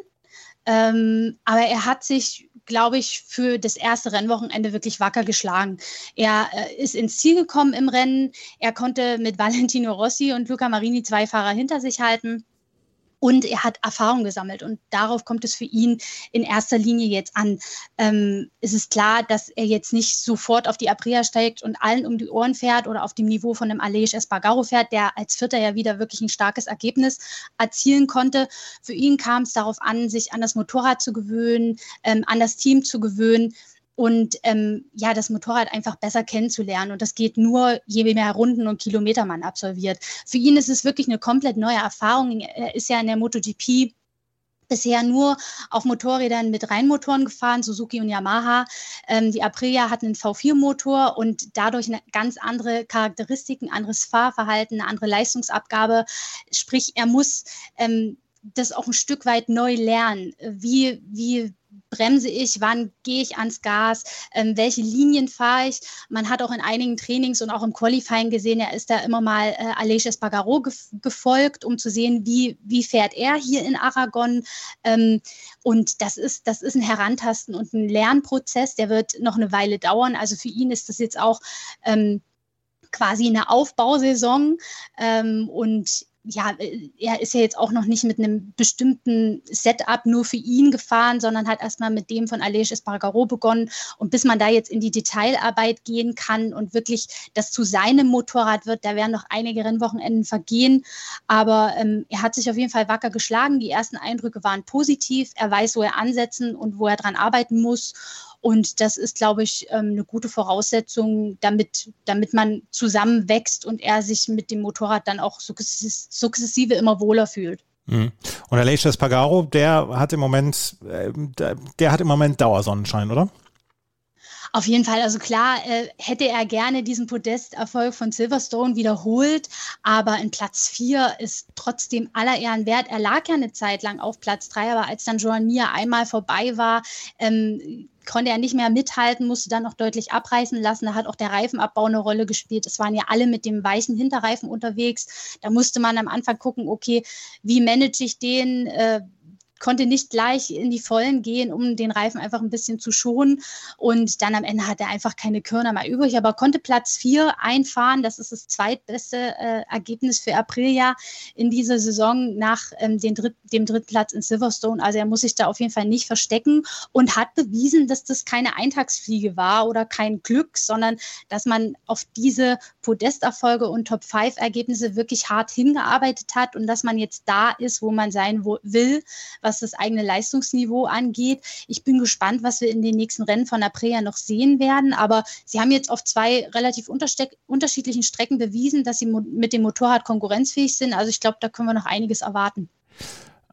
Aber er hat sich, glaube ich, für das erste Rennwochenende wirklich wacker geschlagen. Er ist ins Ziel gekommen im Rennen. Er konnte mit Valentino Rossi und Luca Marini 2 Fahrer hinter sich halten. Und er hat Erfahrung gesammelt und darauf kommt es für ihn in erster Linie jetzt an. Es ist klar, dass er jetzt nicht sofort auf die Aprilia steigt und allen um die Ohren fährt oder auf dem Niveau von einem Aleix Espargaro fährt, der als Vierter ja wieder wirklich ein starkes Ergebnis erzielen konnte. Für ihn kam es darauf an, sich an das Motorrad zu gewöhnen, an das Team zu gewöhnen. Und das Motorrad einfach besser kennenzulernen. Und das geht nur, je mehr Runden und Kilometer man absolviert. Für ihn ist es wirklich eine komplett neue Erfahrung. Er ist ja in der MotoGP bisher nur auf Motorrädern mit Reihenmotoren gefahren, Suzuki und Yamaha. Die Aprilia hat einen V4-Motor und dadurch eine ganz andere Charakteristiken, anderes Fahrverhalten, eine andere Leistungsabgabe. Sprich, er muss das auch ein Stück weit neu lernen. Wie bremse ich, wann gehe ich ans Gas, welche Linien fahre ich. Man hat auch in einigen Trainings und auch im Qualifying gesehen, er ist da immer mal Aleix Espargaro gefolgt, um zu sehen, wie fährt er hier in Aragon. Und das ist ein Herantasten und ein Lernprozess, der wird noch eine Weile dauern. Also für ihn ist das jetzt auch quasi eine Aufbausaison und ja, er ist ja jetzt auch noch nicht mit einem bestimmten Setup nur für ihn gefahren, sondern hat erstmal mit dem von Aleix Espargaro begonnen. Und bis man da jetzt in die Detailarbeit gehen kann und wirklich das zu seinem Motorrad wird, da werden noch einige Rennwochenenden vergehen. Aber er hat sich auf jeden Fall wacker geschlagen. Die ersten Eindrücke waren positiv. Er weiß, wo er ansetzen und wo er dran arbeiten muss. Und das ist, glaube ich, eine gute Voraussetzung, damit man zusammen wächst und er sich mit dem Motorrad dann auch sukzessive immer wohler fühlt. Und Aleix Espargaro, der hat im Moment Dauersonnenschein, oder? Auf jeden Fall, also klar, hätte er gerne diesen Podesterfolg von Silverstone wiederholt, aber ein Platz 4 ist trotzdem aller Ehren wert. Er lag ja eine Zeit lang auf Platz 3, aber als dann Joan Mir einmal vorbei war, konnte er nicht mehr mithalten, musste dann noch deutlich abreißen lassen. Da hat auch der Reifenabbau eine Rolle gespielt. Es waren ja alle mit dem weichen Hinterreifen unterwegs. Da musste man am Anfang gucken, okay, wie manage ich den? Konnte nicht gleich in die Vollen gehen, um den Reifen einfach ein bisschen zu schonen. Und dann am Ende hat er einfach keine Körner mehr übrig, aber konnte Platz 4 einfahren. Das ist das zweitbeste Ergebnis für Aprilia in dieser Saison nach dem dritten Platz in Silverstone. Also er muss sich da auf jeden Fall nicht verstecken und hat bewiesen, dass das keine Eintagsfliege war oder kein Glück, sondern dass man auf diese Podesterfolge und Top-5-Ergebnisse wirklich hart hingearbeitet hat und dass man jetzt da ist, wo man sein will, was das eigene Leistungsniveau angeht. Ich bin gespannt, was wir in den nächsten Rennen von Aprilia noch sehen werden, aber sie haben jetzt auf 2 relativ unterschiedlichen Strecken bewiesen, dass sie mit dem Motorrad konkurrenzfähig sind. Also ich glaube, da können wir noch einiges erwarten.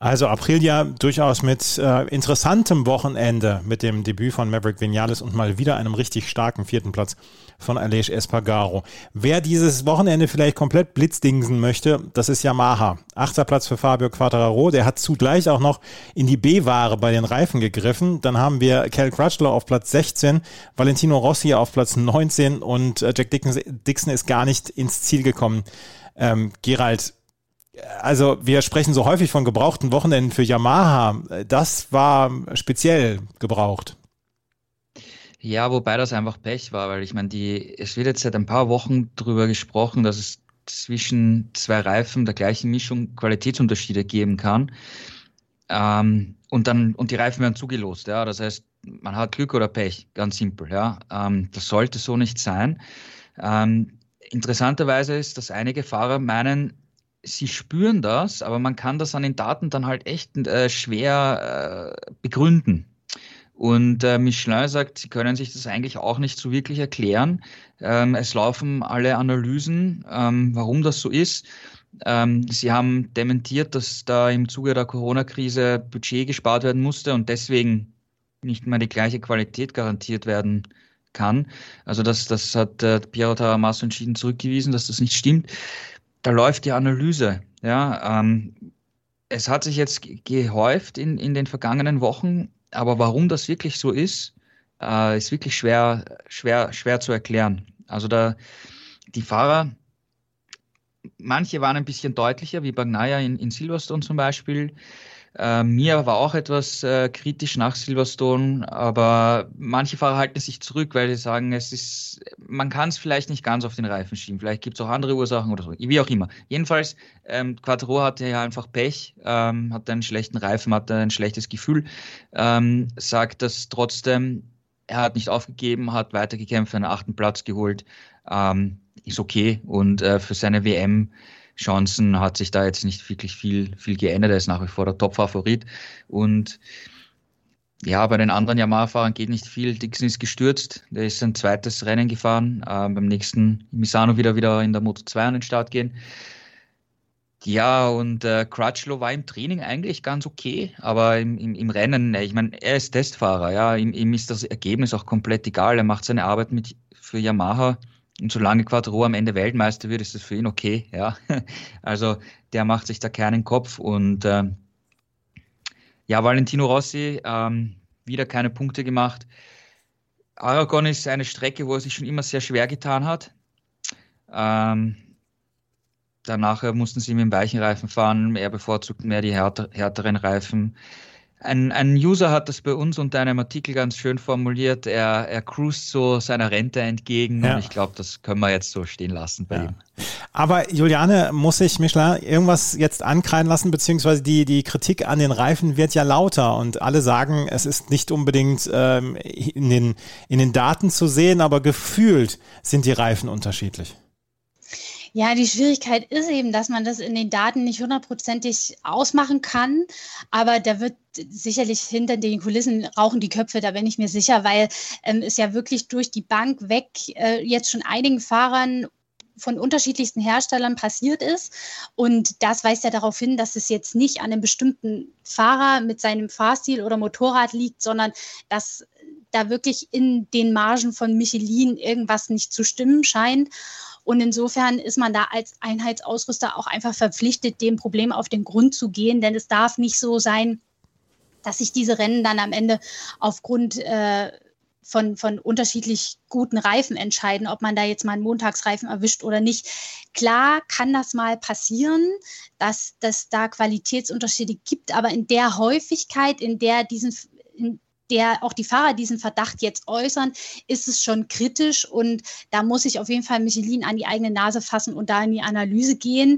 Also Aprilia durchaus mit interessantem Wochenende mit dem Debüt von Maverick Viñales und mal wieder einem richtig starken 4. Platz von Aleix Espargaro. Wer dieses Wochenende vielleicht komplett blitzdingsen möchte, das ist Yamaha. 8. Platz für Fabio Quartararo, der hat zugleich auch noch in die B-Ware bei den Reifen gegriffen. Dann haben wir Cal Crutchlow auf Platz 16, Valentino Rossi auf Platz 19 und Jack Dixon ist gar nicht ins Ziel gekommen. Gerald, also wir sprechen so häufig von gebrauchten Wochenenden für Yamaha. Das war speziell gebraucht. Ja, wobei das einfach Pech war, weil ich meine, es wird jetzt seit ein paar Wochen darüber gesprochen, dass es zwischen zwei Reifen der gleichen Mischung Qualitätsunterschiede geben kann. Und die Reifen werden zugelost. Ja, das heißt, man hat Glück oder Pech, ganz simpel. Ja, das sollte so nicht sein. Interessanterweise ist, dass einige Fahrer meinen, sie spüren das, aber man kann das an den Daten dann halt echt schwer begründen. Und Michelin sagt, sie können sich das eigentlich auch nicht so wirklich erklären. Es laufen alle Analysen, warum das so ist. Sie haben dementiert, dass da im Zuge der Corona-Krise Budget gespart werden musste und deswegen nicht mehr die gleiche Qualität garantiert werden kann. Also das hat Piero Taramasso entschieden zurückgewiesen, dass das nicht stimmt. Da läuft die Analyse. Ja, es hat sich jetzt gehäuft in den vergangenen Wochen, aber warum das wirklich so ist wirklich schwer zu erklären. Also die Fahrer, manche waren ein bisschen deutlicher, wie Bagnaia in Silverstone zum Beispiel. Mir war auch etwas kritisch nach Silverstone, aber manche Fahrer halten sich zurück, weil sie sagen, man kann es vielleicht nicht ganz auf den Reifen schieben. Vielleicht gibt es auch andere Ursachen oder so, wie auch immer. Jedenfalls, Quartararo hatte ja einfach Pech, hatte einen schlechten Reifen, hatte ein schlechtes Gefühl, sagt, dass trotzdem, er hat nicht aufgegeben, hat weitergekämpft, einen 8. Platz geholt, ist okay und für seine WM-Chancen hat sich da jetzt nicht wirklich viel geändert. Er ist nach wie vor der Top-Favorit. Und ja, bei den anderen Yamaha-Fahrern geht nicht viel. Dixon ist gestürzt. Der ist sein zweites Rennen gefahren. Beim nächsten Misano wieder in der Moto2 an den Start gehen. Ja, und Crutchlow war im Training eigentlich ganz okay, aber im Rennen, ich meine, er ist Testfahrer. Ja, ihm ist das Ergebnis auch komplett egal. Er macht seine Arbeit für Yamaha. Und solange Quartararo am Ende Weltmeister wird, ist das für ihn okay. Ja, also der macht sich da keinen Kopf. Und Valentino Rossi, wieder keine Punkte gemacht. Aragon ist eine Strecke, wo er sich schon immer sehr schwer getan hat. Danach mussten sie mit dem weichen Reifen fahren. Er bevorzugt mehr die härteren Reifen. Ein User hat das bei uns unter einem Artikel ganz schön formuliert. Er cruist so seiner Rente entgegen und ich glaube, das können wir jetzt so stehen lassen bei ihm. Aber Juliane, muss sich Michelin irgendwas jetzt ankreiden lassen, beziehungsweise die Kritik an den Reifen wird ja lauter und alle sagen, es ist nicht unbedingt in den Daten zu sehen, aber gefühlt sind die Reifen unterschiedlich. Ja, die Schwierigkeit ist eben, dass man das in den Daten nicht 100%ig ausmachen kann, aber da wird sicherlich hinter den Kulissen rauchen die Köpfe, da bin ich mir sicher, weil es ja wirklich durch die Bank weg jetzt schon einigen Fahrern von unterschiedlichsten Herstellern passiert ist und das weist ja darauf hin, dass es jetzt nicht an einem bestimmten Fahrer mit seinem Fahrstil oder Motorrad liegt, sondern dass da wirklich in den Margen von Michelin irgendwas nicht zu stimmen scheint. Und insofern ist man da als Einheitsausrüster auch einfach verpflichtet, dem Problem auf den Grund zu gehen. Denn es darf nicht so sein, dass sich diese Rennen dann am Ende aufgrund von unterschiedlich guten Reifen entscheiden, ob man da jetzt mal einen Montagsreifen erwischt oder nicht. Klar kann das mal passieren, dass da Qualitätsunterschiede gibt, aber in der Häufigkeit, in der auch die Fahrer diesen Verdacht jetzt äußern, ist es schon kritisch und da muss sich auf jeden Fall Michelin an die eigene Nase fassen und da in die Analyse gehen,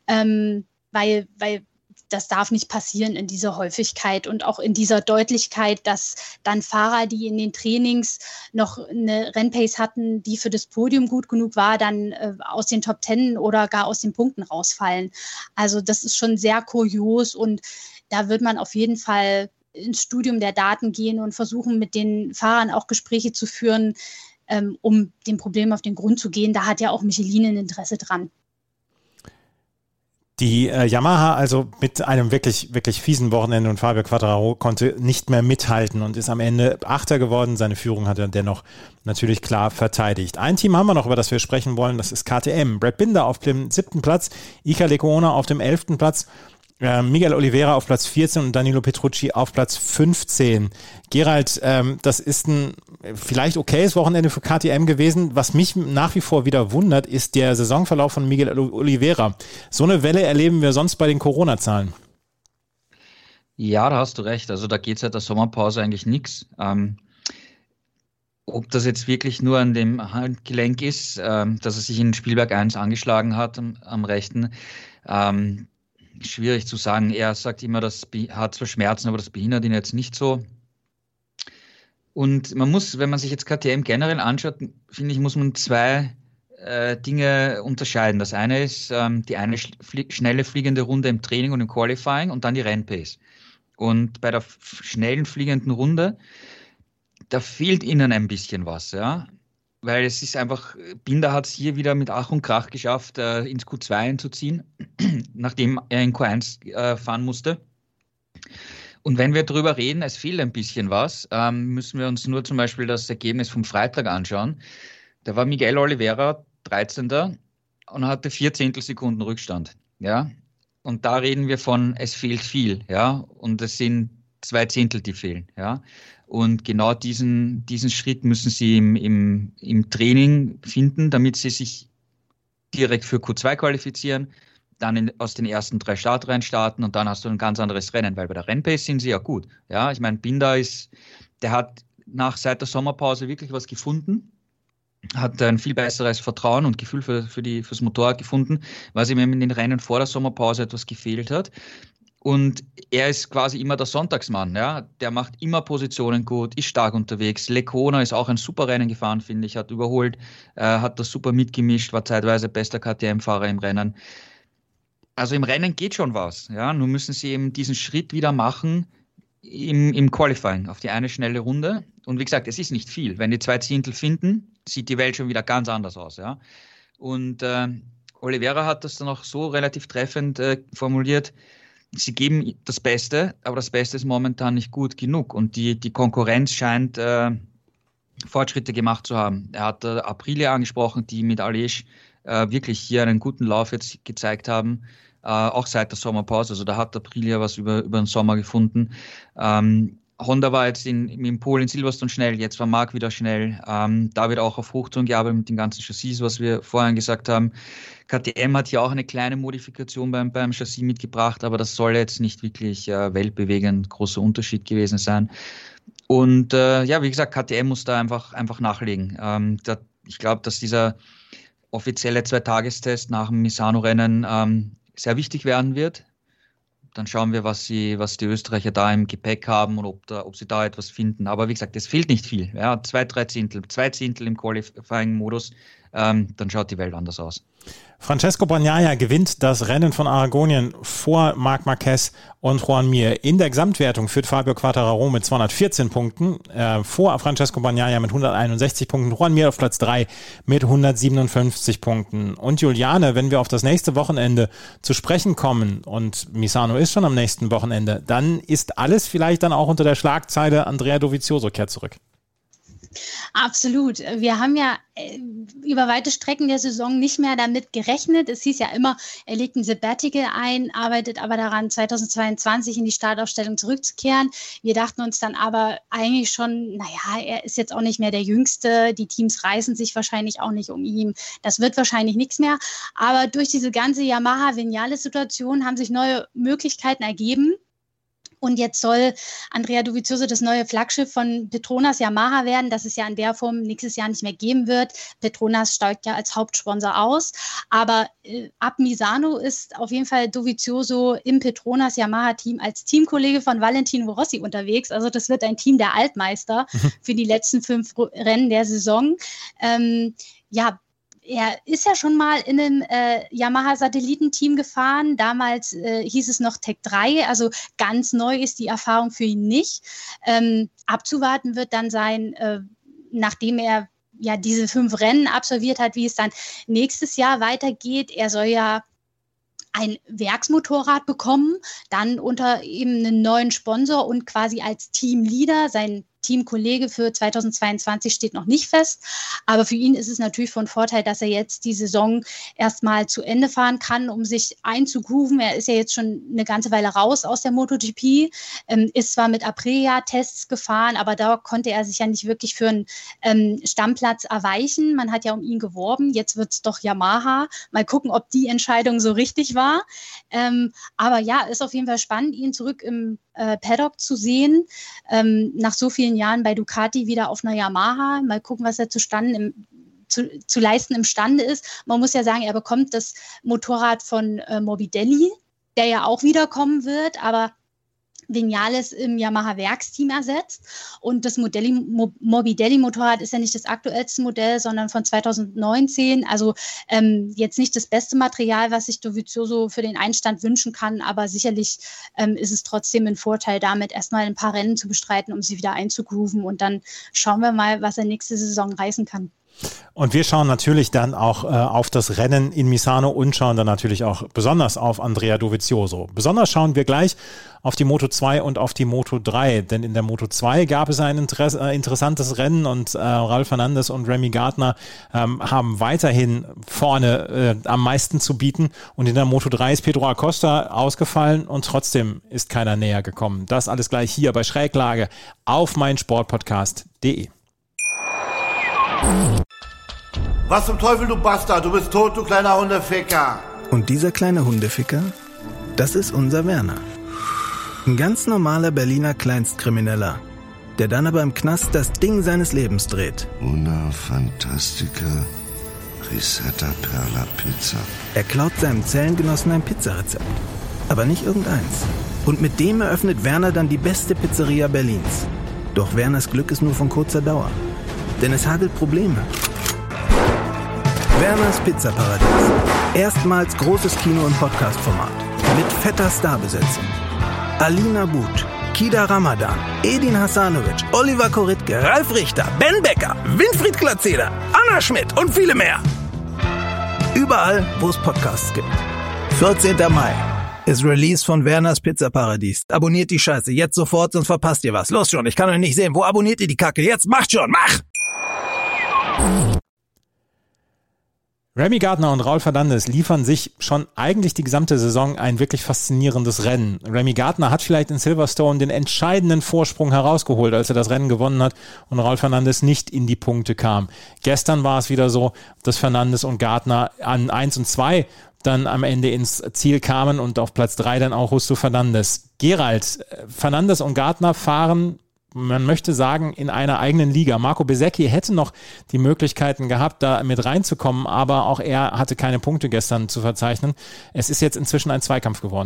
weil das darf nicht passieren in dieser Häufigkeit und auch in dieser Deutlichkeit, dass dann Fahrer, die in den Trainings noch eine Rennpace hatten, die für das Podium gut genug war, dann aus den Top 10 oder gar aus den Punkten rausfallen. Also das ist schon sehr kurios und da wird man auf jeden Fall ins Studium der Daten gehen und versuchen, mit den Fahrern auch Gespräche zu führen, um dem Problem auf den Grund zu gehen. Da hat ja auch Michelin ein Interesse dran. Die Yamaha also mit einem wirklich, wirklich fiesen Wochenende und Fabio Quartararo konnte nicht mehr mithalten und ist am Ende Achter geworden. Seine Führung hat er dennoch natürlich klar verteidigt. Ein Team haben wir noch, über das wir sprechen wollen, das ist KTM. Brad Binder auf dem 7. Platz, Iker Lecuona auf dem 11. Platz, Miguel Oliveira auf Platz 14 und Danilo Petrucci auf Platz 15. Gerald, das ist ein vielleicht okayes Wochenende für KTM gewesen. Was mich nach wie vor wieder wundert, ist der Saisonverlauf von Miguel Oliveira. So eine Welle erleben wir sonst bei den Corona-Zahlen. Ja, da hast du recht. Also da geht seit der Sommerpause eigentlich nichts. Ob das jetzt wirklich nur an dem Handgelenk ist, dass er sich in Spielberg 1 angeschlagen hat am rechten, schwierig zu sagen. Er sagt immer, das hat zwar Schmerzen, aber das behindert ihn jetzt nicht so. Und man muss, wenn man sich jetzt KTM generell anschaut, finde ich, muss man zwei Dinge unterscheiden. Das eine ist die eine schnelle fliegende Runde im Training und im Qualifying und dann die Rennpace. Und bei der schnellen fliegenden Runde, da fehlt ihnen ein bisschen was, ja. Weil es ist einfach, Binder hat es hier wieder mit Ach und Krach geschafft, ins Q2 einzuziehen, nachdem er in Q1 fahren musste. Und wenn wir darüber reden, es fehlt ein bisschen was, müssen wir uns nur zum Beispiel das Ergebnis vom Freitag anschauen. Da war Miguel Oliveira 13. und hatte 4 Zehntelsekunden Rückstand. Ja? Und da reden wir von, es fehlt viel. Ja? Und es sind 2 Zehntel, die fehlen. Ja? Und genau diesen Schritt müssen sie im Training finden, damit sie sich direkt für Q2 qualifizieren, dann aus den ersten 3 Startrennen starten und dann hast du ein ganz anderes Rennen, weil bei der Rennpace sind sie ja gut. Ja, ich meine, Binder der hat seit der Sommerpause wirklich was gefunden, hat ein viel besseres Vertrauen und Gefühl fürs Motorrad gefunden, was ihm in den Rennen vor der Sommerpause etwas gefehlt hat. Und er ist quasi immer der Sonntagsmann, ja. Der macht immer Positionen gut, ist stark unterwegs. Lecuona ist auch ein super Rennen gefahren, finde ich, hat überholt, hat das super mitgemischt, war zeitweise bester KTM-Fahrer im Rennen. Also im Rennen geht schon was, ja. Nur müssen sie eben diesen Schritt wieder machen im Qualifying auf die eine schnelle Runde. Und wie gesagt, es ist nicht viel. Wenn die 2 Zehntel finden, sieht die Welt schon wieder ganz anders aus, ja. Und Oliveira hat das dann auch so relativ treffend formuliert. Sie geben das Beste, aber das Beste ist momentan nicht gut genug. Und die Konkurrenz scheint Fortschritte gemacht zu haben. Er hat Aprilia angesprochen, die mit Aleix wirklich hier einen guten Lauf jetzt gezeigt haben, auch seit der Sommerpause. Also da hat Aprilia was über den Sommer gefunden. Honda war jetzt im Pol in Silverstone schnell, jetzt war Marc wieder schnell. Da wird auch auf Hochtouren gearbeitet mit den ganzen Chassis, was wir vorhin gesagt haben. KTM hat hier auch eine kleine Modifikation beim Chassis mitgebracht, aber das soll jetzt nicht wirklich weltbewegend großer Unterschied gewesen sein. Und wie gesagt, KTM muss da einfach nachlegen. Ich glaube, dass dieser offizielle 2-Tagestest nach dem Misano-Rennen sehr wichtig werden wird. Dann schauen wir, was die Österreicher da im Gepäck haben und ob sie da etwas finden. Aber wie gesagt, es fehlt nicht viel. Ja, 2 Zehntel im Qualifying-Modus, dann schaut die Welt anders aus. Francesco Bagnaia gewinnt das Rennen von Aragonien vor Marc Marquez und Joan Mir. In der Gesamtwertung führt Fabio Quartararo mit 214 Punkten, vor Francesco Bagnaia mit 161 Punkten, Joan Mir auf Platz 3 mit 157 Punkten. Und Juliane, wenn wir auf das nächste Wochenende zu sprechen kommen, und Misano ist schon am nächsten Wochenende, dann ist alles vielleicht dann auch unter der Schlagzeile Andrea Dovizioso kehrt zurück. Absolut. Wir haben ja über weite Strecken der Saison nicht mehr damit gerechnet. Es hieß ja immer, er legt ein Sabbatical ein, arbeitet aber daran, 2022 in die Startaufstellung zurückzukehren. Wir dachten uns dann aber eigentlich schon, er ist jetzt auch nicht mehr der Jüngste. Die Teams reißen sich wahrscheinlich auch nicht um ihn. Das wird wahrscheinlich nichts mehr. Aber durch diese ganze Yamaha-Vinales-Situation haben sich neue Möglichkeiten ergeben. Und jetzt soll Andrea Dovizioso das neue Flaggschiff von Petronas Yamaha werden, das es ja in der Form nächstes Jahr nicht mehr geben wird. Petronas steigt ja als Hauptsponsor aus. Aber ab Misano ist auf jeden Fall Dovizioso im Petronas Yamaha-Team als Teamkollege von Valentino Rossi unterwegs. Also das wird ein Team der Altmeister für die letzten 5 Rennen der Saison. Er ist ja schon mal in einem Yamaha-Satellitenteam gefahren. Damals hieß es noch Tech 3, also ganz neu ist die Erfahrung für ihn nicht. Abzuwarten wird dann sein, nachdem er ja diese 5 Rennen absolviert hat, wie es dann nächstes Jahr weitergeht. Er soll ja ein Werksmotorrad bekommen, dann unter eben einen neuen Sponsor und quasi als Teamleader. Sein Teamkollege für 2022 steht noch nicht fest, aber für ihn ist es natürlich von Vorteil, dass er jetzt die Saison erstmal zu Ende fahren kann, um sich einzugrooven. Er ist ja jetzt schon eine ganze Weile raus aus der MotoGP, ist zwar mit Aprilia-Tests gefahren, aber da konnte er sich ja nicht wirklich für einen Stammplatz erweichen. Man hat ja um ihn geworben, jetzt wird es doch Yamaha. Mal gucken, ob die Entscheidung so richtig war. Aber ja, ist auf jeden Fall spannend, ihn zurück im Paddock zu sehen, nach so vielen Jahren bei Ducati wieder auf einer Yamaha. Mal gucken, was er zu leisten imstande ist. Man muss ja sagen, er bekommt das Motorrad von Morbidelli, der ja auch wiederkommen wird, aber Viñales im Yamaha-Werksteam ersetzt. Und das Morbidelli-Motorrad ist ja nicht das aktuellste Modell, sondern von 2019. Also jetzt nicht das beste Material, was sich Dovizioso für den Einstand wünschen kann, aber sicherlich ist es trotzdem ein Vorteil, damit erstmal ein paar Rennen zu bestreiten, um sie wieder einzugrooven. Und dann schauen wir mal, was er nächste Saison reißen kann. Und wir schauen natürlich dann auch auf das Rennen in Misano und schauen dann natürlich auch besonders auf Andrea Dovizioso. Besonders schauen wir gleich auf die Moto2 und auf die Moto3, denn in der Moto2 gab es ein interessantes Rennen und Raul Fernandez und Remy Gardner haben weiterhin vorne am meisten zu bieten, und in der Moto3 ist Pedro Acosta ausgefallen und trotzdem ist keiner näher gekommen. Das alles gleich hier bei Schräglage auf meinsportpodcast.de. Was zum Teufel, du Bastard? Du bist tot, du kleiner Hundeficker. Und dieser kleine Hundeficker, das ist unser Werner. Ein ganz normaler Berliner Kleinstkrimineller, der dann aber im Knast das Ding seines Lebens dreht. Una Fantastica Risetta Perla Pizza. Er klaut seinem Zellengenossen ein Pizzarezept, aber nicht irgendeins. Und mit dem eröffnet Werner dann die beste Pizzeria Berlins. Doch Werners Glück ist nur von kurzer Dauer, denn es hagelt Probleme. Werners Pizzaparadies. Erstmals großes Kino- und Podcast-Format. Mit fetter Starbesetzung. Alina But, Kida Ramadan, Edin Hasanovic, Oliver Koritke, Ralf Richter, Ben Becker, Winfried Glatzeder, Anna Schmidt und viele mehr. Überall, wo es Podcasts gibt. 14. Mai ist Release von Werners Pizzaparadies. Abonniert die Scheiße jetzt sofort, sonst verpasst ihr was. Los schon, ich kann euch nicht sehen. Wo abonniert ihr die Kacke? Jetzt macht schon, mach! Remy Gardner und Raul Fernandez liefern sich schon eigentlich die gesamte Saison ein wirklich faszinierendes Rennen. Remy Gardner hat vielleicht in Silverstone den entscheidenden Vorsprung herausgeholt, als er das Rennen gewonnen hat und Raul Fernandez nicht in die Punkte kam. Gestern war es wieder so, dass Fernandez und Gardner an 1 und 2 dann am Ende ins Ziel kamen und auf Platz 3 dann auch Justo Fernandez. Gerald, Fernandez und Gardner fahren, man möchte sagen, in einer eigenen Liga. Marco Bezzecchi hätte noch die Möglichkeiten gehabt, da mit reinzukommen, aber auch er hatte keine Punkte gestern zu verzeichnen. Es ist jetzt inzwischen ein Zweikampf geworden.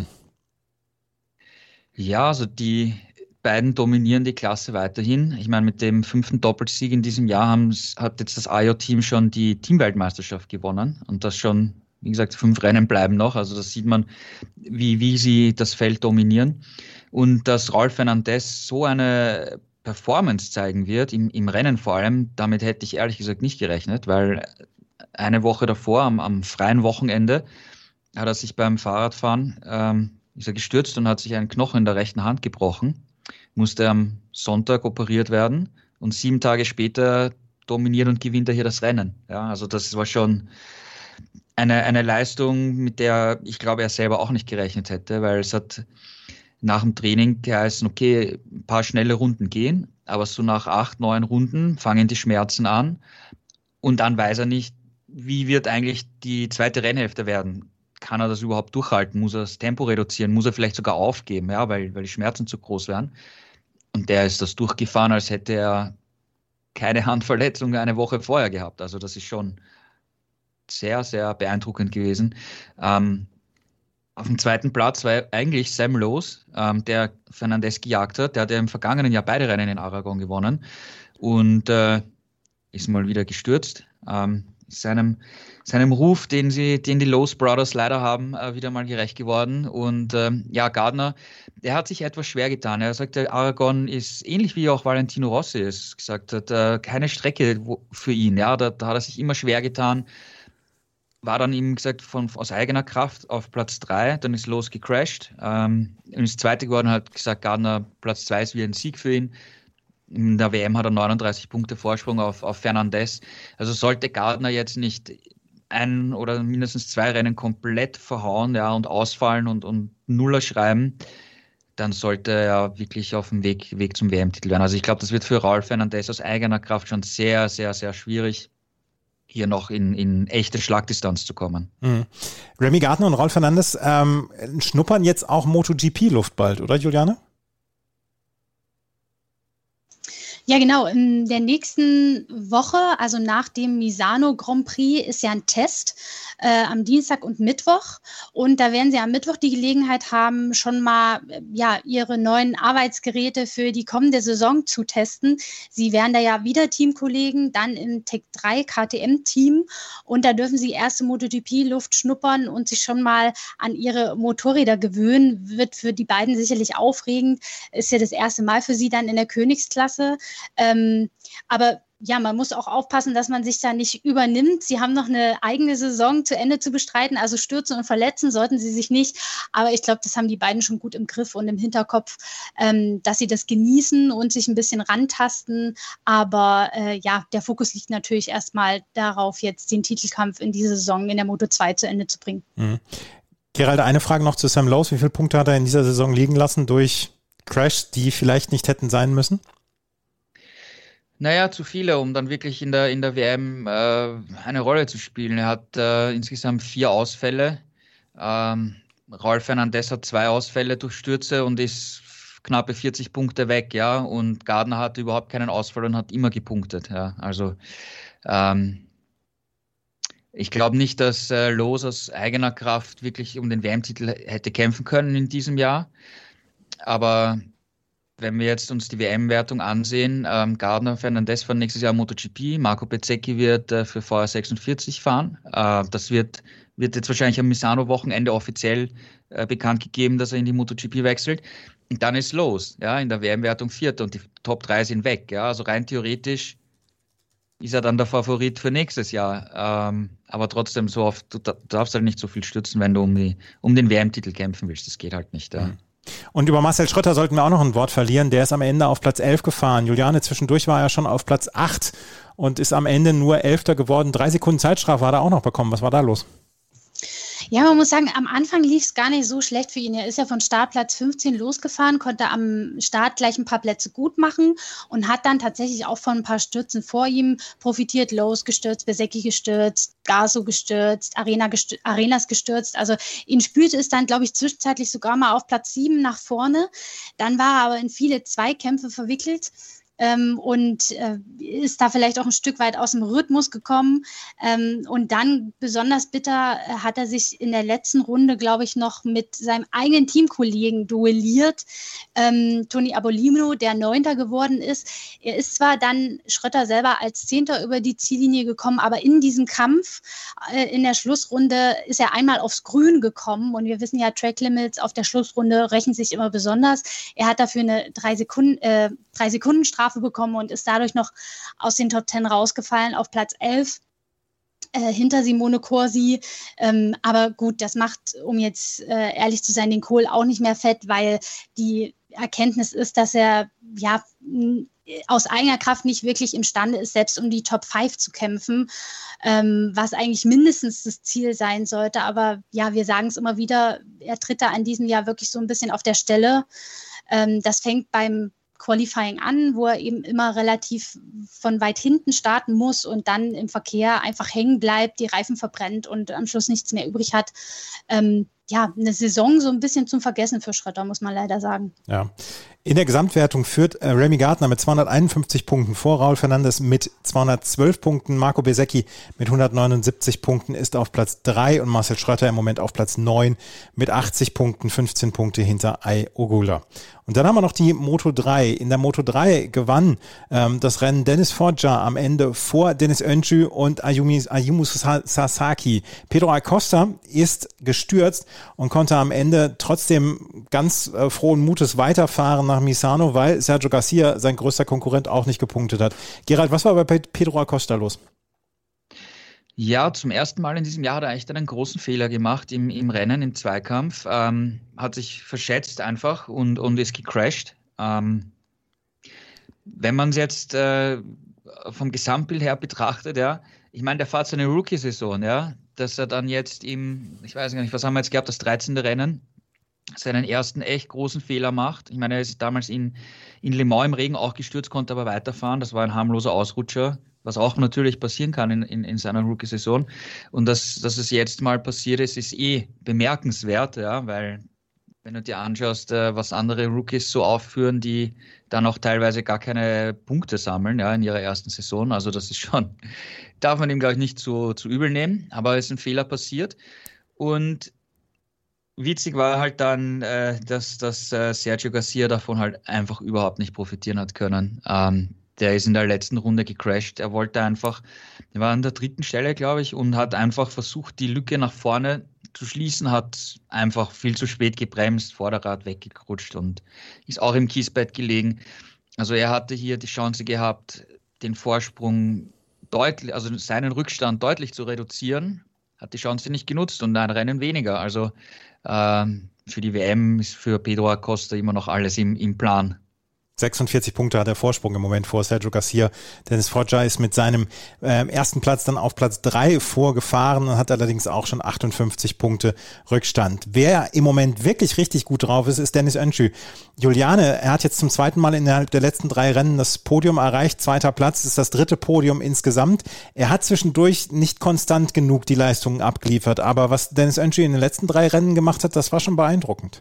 Ja, also die beiden dominieren die Klasse weiterhin. Ich meine, mit dem 5. Doppelsieg in diesem Jahr hat jetzt das AJO-Team schon die Teamweltmeisterschaft gewonnen und das schon, wie gesagt, 5 Rennen bleiben noch. Also das sieht man, wie sie das Feld dominieren. Und dass Raul Fernandez so eine Performance zeigen wird, im Rennen vor allem, damit hätte ich ehrlich gesagt nicht gerechnet, weil eine Woche davor, am freien Wochenende, hat er sich beim Fahrradfahren ist er gestürzt und hat sich einen Knochen in der rechten Hand gebrochen, musste am Sonntag operiert werden und 7 Tage später dominiert und gewinnt er hier das Rennen. Ja, also das war schon eine Leistung, mit der ich glaube, er selber auch nicht gerechnet hätte, weil es hat nach dem Training geheißen, okay, ein paar schnelle Runden gehen, aber so nach 8, 9 Runden fangen die Schmerzen an und dann weiß er nicht, wie wird eigentlich die zweite Rennhälfte werden. Kann er das überhaupt durchhalten? Muss er das Tempo reduzieren? Muss er vielleicht sogar aufgeben, ja, weil die Schmerzen zu groß wären? Und der ist das durchgefahren, als hätte er keine Handverletzung eine Woche vorher gehabt. Also das ist schon sehr, sehr beeindruckend gewesen. Auf dem 2. Platz war eigentlich Sam Lowe, der Fernandez gejagt hat. Der hat ja im vergangenen Jahr beide Rennen in Aragon gewonnen und ist mal wieder gestürzt. Seinem Ruf, den die Lowe Brothers leider haben, wieder mal gerecht geworden. Und Gardner, der hat sich etwas schwer getan. Er sagte, Aragon ist ähnlich wie auch Valentino Rossi es gesagt hat, keine Strecke für ihn. Ja, da hat er sich immer schwer getan. war dann eben gesagt aus eigener Kraft auf Platz 3, dann ist Loos gecrashed, ist Zweiter geworden, hat gesagt, Gardner Platz 2 ist wie ein Sieg für ihn. In der WM hat er 39 Punkte Vorsprung auf Fernandez. Also sollte Gardner jetzt nicht ein oder mindestens 2 Rennen komplett verhauen, ja, und ausfallen und Nuller schreiben, dann sollte er wirklich auf dem Weg zum WM-Titel werden. Also ich glaube, das wird für Raul Fernandez aus eigener Kraft schon sehr, sehr, sehr schwierig, hier noch in echte Schlagdistanz zu kommen. Remy Gardner und Raul Fernandez schnuppern jetzt auch MotoGP-Luft bald, oder Juliane? Ja, genau. In der nächsten Woche, also nach dem Misano Grand Prix, ist ja ein Test am Dienstag und Mittwoch. Und da werden sie am Mittwoch die Gelegenheit haben, schon mal ihre neuen Arbeitsgeräte für die kommende Saison zu testen. Sie werden da ja wieder Teamkollegen, dann im Tech 3 KTM-Team. Und da dürfen sie erste MotoGP-Luft schnuppern und sich schon mal an ihre Motorräder gewöhnen. Wird für die beiden sicherlich aufregend. Ist ja das erste Mal für sie dann in der Königsklasse. Aber ja, man muss auch aufpassen, dass man sich da nicht übernimmt. Sie haben noch eine eigene Saison zu Ende zu bestreiten, also stürzen und verletzen sollten sie sich nicht. Aber ich glaube, das haben die beiden schon gut im Griff und im Hinterkopf, dass sie das genießen und sich ein bisschen rantasten. Aber der Fokus liegt natürlich erstmal darauf, jetzt den Titelkampf in dieser Saison in der Moto2 zu Ende zu bringen. Gerald, eine Frage noch zu Sam Lowes. Wie viele Punkte hat er in dieser Saison liegen lassen durch Crashs, die vielleicht nicht hätten sein müssen? Naja, zu viele, um dann wirklich in der WM eine Rolle zu spielen. Er hat insgesamt 4 Ausfälle. Raul Fernandez hat 2 Ausfälle durch Stürze und ist knappe 40 Punkte weg, ja. Und Gardner hatte überhaupt keinen Ausfall und hat immer gepunktet, ja. Also ich glaube nicht, dass Loos aus eigener Kraft wirklich um den WM-Titel hätte kämpfen können in diesem Jahr. Aber wenn wir jetzt uns die WM-Wertung ansehen, Gardner, Fernandez fahren nächstes Jahr MotoGP, Marco Bezzecchi wird für VR46 fahren. Das wird jetzt wahrscheinlich am Misano-Wochenende offiziell bekannt gegeben, dass er in die MotoGP wechselt. Und dann ist los, ja, in der WM-Wertung 4. und die Top 3 sind weg. Ja, also rein theoretisch ist er dann der Favorit für nächstes Jahr. Aber trotzdem, so oft, du darfst halt nicht so viel stützen, wenn du um den WM-Titel kämpfen willst. Das geht halt nicht. Ja. Und über Marcel Schrötter sollten wir auch noch ein Wort verlieren. Der ist am Ende auf Platz 11 gefahren. Juliane, zwischendurch war er schon auf Platz 8 und ist am Ende nur 11. geworden. 3 Sekunden Zeitstrafe hat er auch noch bekommen. Was war da los? Ja, man muss sagen, am Anfang lief es gar nicht so schlecht für ihn. Er ist ja von Startplatz 15 losgefahren, konnte am Start gleich ein paar Plätze gut machen und hat dann tatsächlich auch von ein paar Stürzen vor ihm profitiert. Loos gestürzt, Bezzecchi gestürzt, Garso gestürzt, Arenas gestürzt. Also ihn spülte es dann, glaube ich, zwischenzeitlich sogar mal auf Platz 7 nach vorne. Dann war er aber in viele Zweikämpfe verwickelt. Und ist da vielleicht auch ein Stück weit aus dem Rhythmus gekommen. Und dann besonders bitter hat er sich in der letzten Runde, glaube ich, noch mit seinem eigenen Teamkollegen duelliert. Tony Abolino, der 9. geworden ist. Er ist zwar dann Schrötter selber als 10. über die Ziellinie gekommen, aber in diesem Kampf in der Schlussrunde ist er einmal aufs Grün gekommen. Und wir wissen ja, Track Limits auf der Schlussrunde rächen sich immer besonders. Er hat dafür eine 3 Sekunden Strafe bekommen und ist dadurch noch aus den Top 10 rausgefallen auf Platz 11 hinter Simone Corsi. Aber gut, das macht, um jetzt ehrlich zu sein, den Kohl auch nicht mehr fett, weil die Erkenntnis ist, dass er aus eigener Kraft nicht wirklich imstande ist, selbst um die Top 5 zu kämpfen, was eigentlich mindestens das Ziel sein sollte. Aber ja, wir sagen es immer wieder, er tritt da in diesem Jahr wirklich so ein bisschen auf der Stelle. Das fängt beim Qualifying an, wo er eben immer relativ von weit hinten starten muss und dann im Verkehr einfach hängen bleibt, die Reifen verbrennt und am Schluss nichts mehr übrig hat. Eine Saison so ein bisschen zum Vergessen für Schrötter, muss man leider sagen. Ja. In der Gesamtwertung führt Remy Gardner mit 251 Punkten vor, Raul Fernandez mit 212 Punkten, Marco Bezzecchi mit 179 Punkten ist auf Platz 3 und Marcel Schrötter im Moment auf Platz 9 mit 80 Punkten, 15 Punkte hinter Ai Ogula. Und dann haben wir noch die Moto3. In der Moto3 gewann das Rennen Dennis Foggia am Ende vor Dennis Öncü und Ayumu Sasaki. Pedro Acosta ist gestürzt und konnte am Ende trotzdem ganz frohen Mutes weiterfahren nach Misano, weil Sergio Garcia, sein größter Konkurrent, auch nicht gepunktet hat. Gerald, was war bei Pedro Acosta los? Ja, zum ersten Mal in diesem Jahr hat er echt einen großen Fehler gemacht im Rennen, im Zweikampf. Hat sich verschätzt einfach und ist gecrashed. Wenn man es jetzt vom Gesamtbild her betrachtet, ja, ich meine, der fährt seine Rookie-Saison, ja, dass er dann jetzt ich weiß gar nicht, was haben wir jetzt gehabt, das 13. Rennen, seinen ersten echt großen Fehler macht. Ich meine, er ist damals in Le Mans im Regen auch gestürzt, konnte aber weiterfahren. Das war ein harmloser Ausrutscher, was auch natürlich passieren kann in seiner Rookie-Saison. Und dass es jetzt mal passiert ist bemerkenswert, ja, weil wenn du dir anschaust, was andere Rookies so aufführen, die dann auch teilweise gar keine Punkte sammeln, ja, in ihrer ersten Saison. Also das ist schon, darf man ihm, glaube ich, nicht zu übel nehmen, aber es ist ein Fehler passiert. Und witzig war halt dann, dass Sergio Garcia davon halt einfach überhaupt nicht profitieren hat können. Der ist in der letzten Runde gecrashed. Er war an der 3. Stelle, glaube ich, und hat einfach versucht, die Lücke nach vorne zu schließen, hat einfach viel zu spät gebremst, Vorderrad weggerutscht und ist auch im Kiesbett gelegen. Also er hatte hier die Chance gehabt, den Vorsprung also seinen Rückstand deutlich zu reduzieren, hat die Chance nicht genutzt und ein Rennen weniger. Also für die WM ist für Pedro Acosta immer noch alles im Plan. 46 Punkte hat er Vorsprung im Moment vor Sergio Garcia. Dennis Foggia ist mit seinem ersten Platz dann auf Platz 3 vorgefahren und hat allerdings auch schon 58 Punkte Rückstand. Wer im Moment wirklich richtig gut drauf ist Dennis Öncü. Juliane, er hat jetzt zum zweiten Mal innerhalb der letzten 3 Rennen das Podium erreicht. 2. Platz ist das 3. Podium insgesamt. Er hat zwischendurch nicht konstant genug die Leistungen abgeliefert, aber was Dennis Öncü in den letzten 3 Rennen gemacht hat, das war schon beeindruckend.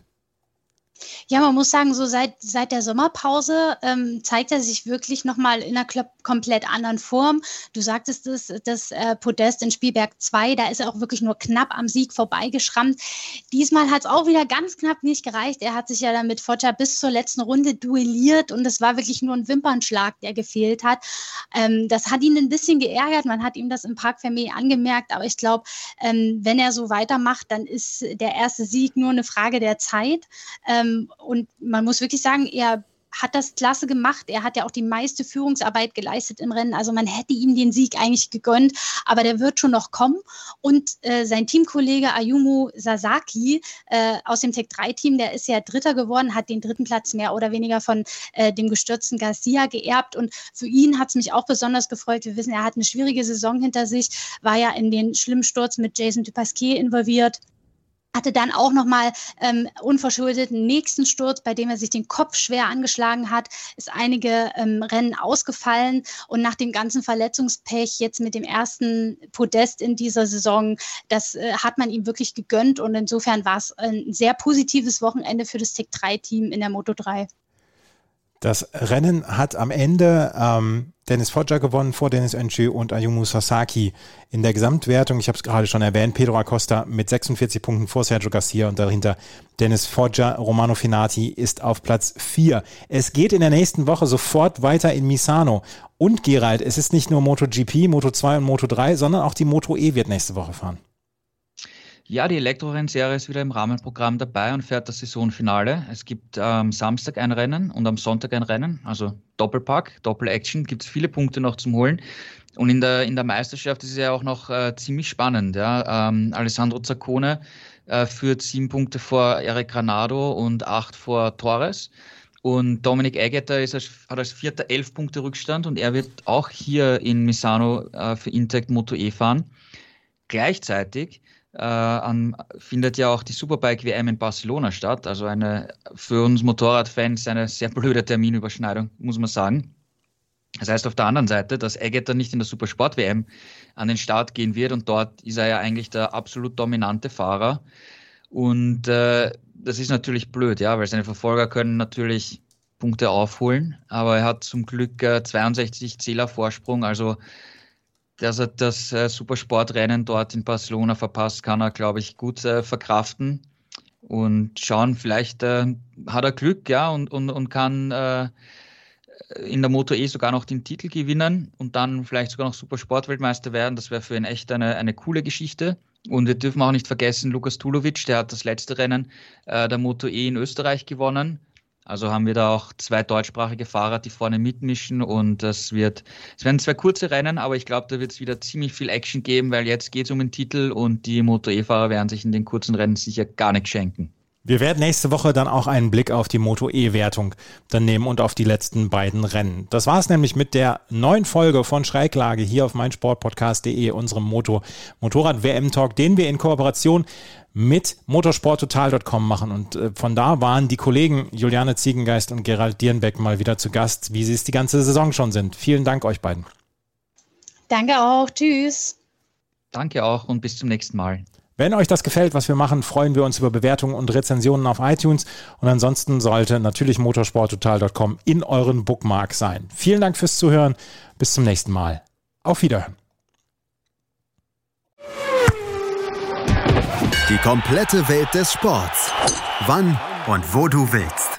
Ja, man muss sagen, so seit der Sommerpause zeigt er sich wirklich nochmal in einer komplett anderen Form. Du sagtest es, das Podest in Spielberg 2, da ist er auch wirklich nur knapp am Sieg vorbeigeschrammt. Diesmal hat es auch wieder ganz knapp nicht gereicht. Er hat sich ja dann mit Foggia bis zur letzten Runde duelliert und es war wirklich nur ein Wimpernschlag, der gefehlt hat. Das hat ihn ein bisschen geärgert. Man hat ihm das im Parc Fermé angemerkt, aber ich glaube, wenn er so weitermacht, dann ist der erste Sieg nur eine Frage der Zeit. Und man muss wirklich sagen, er hat das klasse gemacht. Er hat ja auch die meiste Führungsarbeit geleistet im Rennen. Also man hätte ihm den Sieg eigentlich gegönnt, aber der wird schon noch kommen. Und sein Teamkollege Ayumu Sasaki aus dem Tech3-Team, der ist ja Dritter geworden, hat den 3. Platz mehr oder weniger von dem gestürzten Garcia geerbt. Und für ihn hat es mich auch besonders gefreut. Wir wissen, er hat eine schwierige Saison hinter sich, war ja in den schlimmen Sturz mit Jason Dupasquier involviert. Hatte dann auch nochmal unverschuldet einen nächsten Sturz, bei dem er sich den Kopf schwer angeschlagen hat, ist einige Rennen ausgefallen und nach dem ganzen Verletzungspech jetzt mit dem ersten Podest in dieser Saison, das hat man ihm wirklich gegönnt und insofern war es ein sehr positives Wochenende für das Tech3-Team in der Moto3. Das Rennen hat am Ende Dennis Foggia gewonnen vor Dennis Öncü und Ayumu Sasaki. In der Gesamtwertung, ich habe es gerade schon erwähnt, Pedro Acosta mit 46 Punkten vor Sergio Garcia und dahinter Dennis Foggia. Romano Finati ist auf Platz 4. Es geht in der nächsten Woche sofort weiter in Misano. Und Gerald, es ist nicht nur MotoGP, Moto2 und Moto3, sondern auch die Moto E wird nächste Woche fahren. Ja, die Elektrorennserie ist wieder im Rahmenprogramm dabei und fährt das Saisonfinale. Es gibt am Samstag ein Rennen und am Sonntag ein Rennen, also Doppelpack, Doppel-Action, gibt es viele Punkte noch zum Holen. Und in der Meisterschaft ist es ja auch noch ziemlich spannend. Ja. Alessandro Zaccone führt 7 Punkte vor Eric Granado und 8 vor Torres. Und Dominic Aegerter hat als Vierter 11 Punkte Rückstand und er wird auch hier in Misano für Intec Moto E fahren. Gleichzeitig findet ja auch die Superbike-WM in Barcelona statt. Also für uns Motorradfans eine sehr blöde Terminüberschneidung, muss man sagen. Das heißt auf der anderen Seite, dass Aegerter nicht in der Supersport-WM an den Start gehen wird und dort ist er ja eigentlich der absolut dominante Fahrer. Und das ist natürlich blöd, ja, weil seine Verfolger können natürlich Punkte aufholen, aber er hat zum Glück 62 Zähler Vorsprung, also dass er das Supersportrennen dort in Barcelona verpasst, kann er, glaube ich, gut verkraften und schauen, vielleicht hat er Glück, ja, und kann in der Moto E sogar noch den Titel gewinnen und dann vielleicht sogar noch Supersportweltmeister werden. Das wäre für ihn echt eine coole Geschichte. Und wir dürfen auch nicht vergessen, Lukas Tulovic, der hat das letzte Rennen der Moto E in Österreich gewonnen. Also haben wir da auch 2 deutschsprachige Fahrer, die vorne mitmischen und es werden 2 kurze Rennen, aber ich glaube, da wird es wieder ziemlich viel Action geben, weil jetzt geht es um den Titel und die Moto-E-Fahrer werden sich in den kurzen Rennen sicher gar nichts schenken. Wir werden nächste Woche dann auch einen Blick auf die Moto-E-Wertung dann nehmen und auf die letzten beiden Rennen. Das war es nämlich mit der neuen Folge von Schräglage hier auf meinsportpodcast.de, unserem Motorrad-WM-Talk, den wir in Kooperation mit motorsporttotal.com machen. Und von da waren die Kollegen Juliane Ziegengeist und Gerald Dierenbeck mal wieder zu Gast, wie sie es die ganze Saison schon sind. Vielen Dank euch beiden. Danke auch. Tschüss. Danke auch und bis zum nächsten Mal. Wenn euch das gefällt, was wir machen, freuen wir uns über Bewertungen und Rezensionen auf iTunes. Und ansonsten sollte natürlich motorsporttotal.com in euren Bookmark sein. Vielen Dank fürs Zuhören. Bis zum nächsten Mal. Auf Wiederhören. Die komplette Welt des Sports. Wann und wo du willst.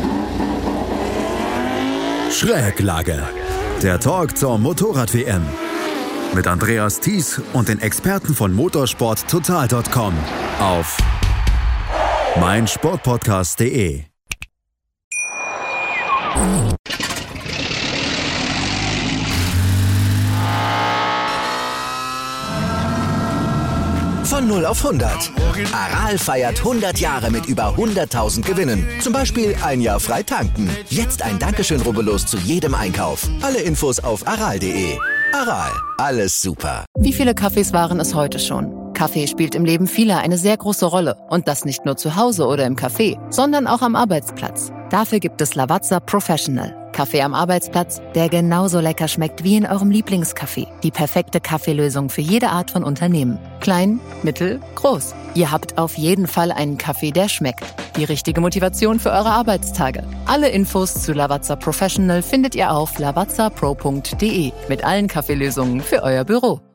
Schräglage. Der Talk zur Motorrad-WM. Mit Andreas Thies und den Experten von motorsporttotal.com auf meinsportpodcast.de. Von 0 auf 100. Aral feiert 100 Jahre mit über 100.000 Gewinnen. Zum Beispiel ein Jahr frei tanken. Jetzt ein Dankeschön, rubbellos zu jedem Einkauf. Alle Infos auf aral.de. Aral, alles super. Wie viele Kaffees waren es heute schon? Kaffee spielt im Leben vieler eine sehr große Rolle. Und das nicht nur zu Hause oder im Café, sondern auch am Arbeitsplatz. Dafür gibt es Lavazza Professional. Kaffee am Arbeitsplatz, der genauso lecker schmeckt wie in eurem Lieblingscafé. Die perfekte Kaffeelösung für jede Art von Unternehmen. Klein, mittel, groß. Ihr habt auf jeden Fall einen Kaffee, der schmeckt. Die richtige Motivation für eure Arbeitstage. Alle Infos zu Lavazza Professional findet ihr auf lavazzapro.de mit allen Kaffeelösungen für euer Büro.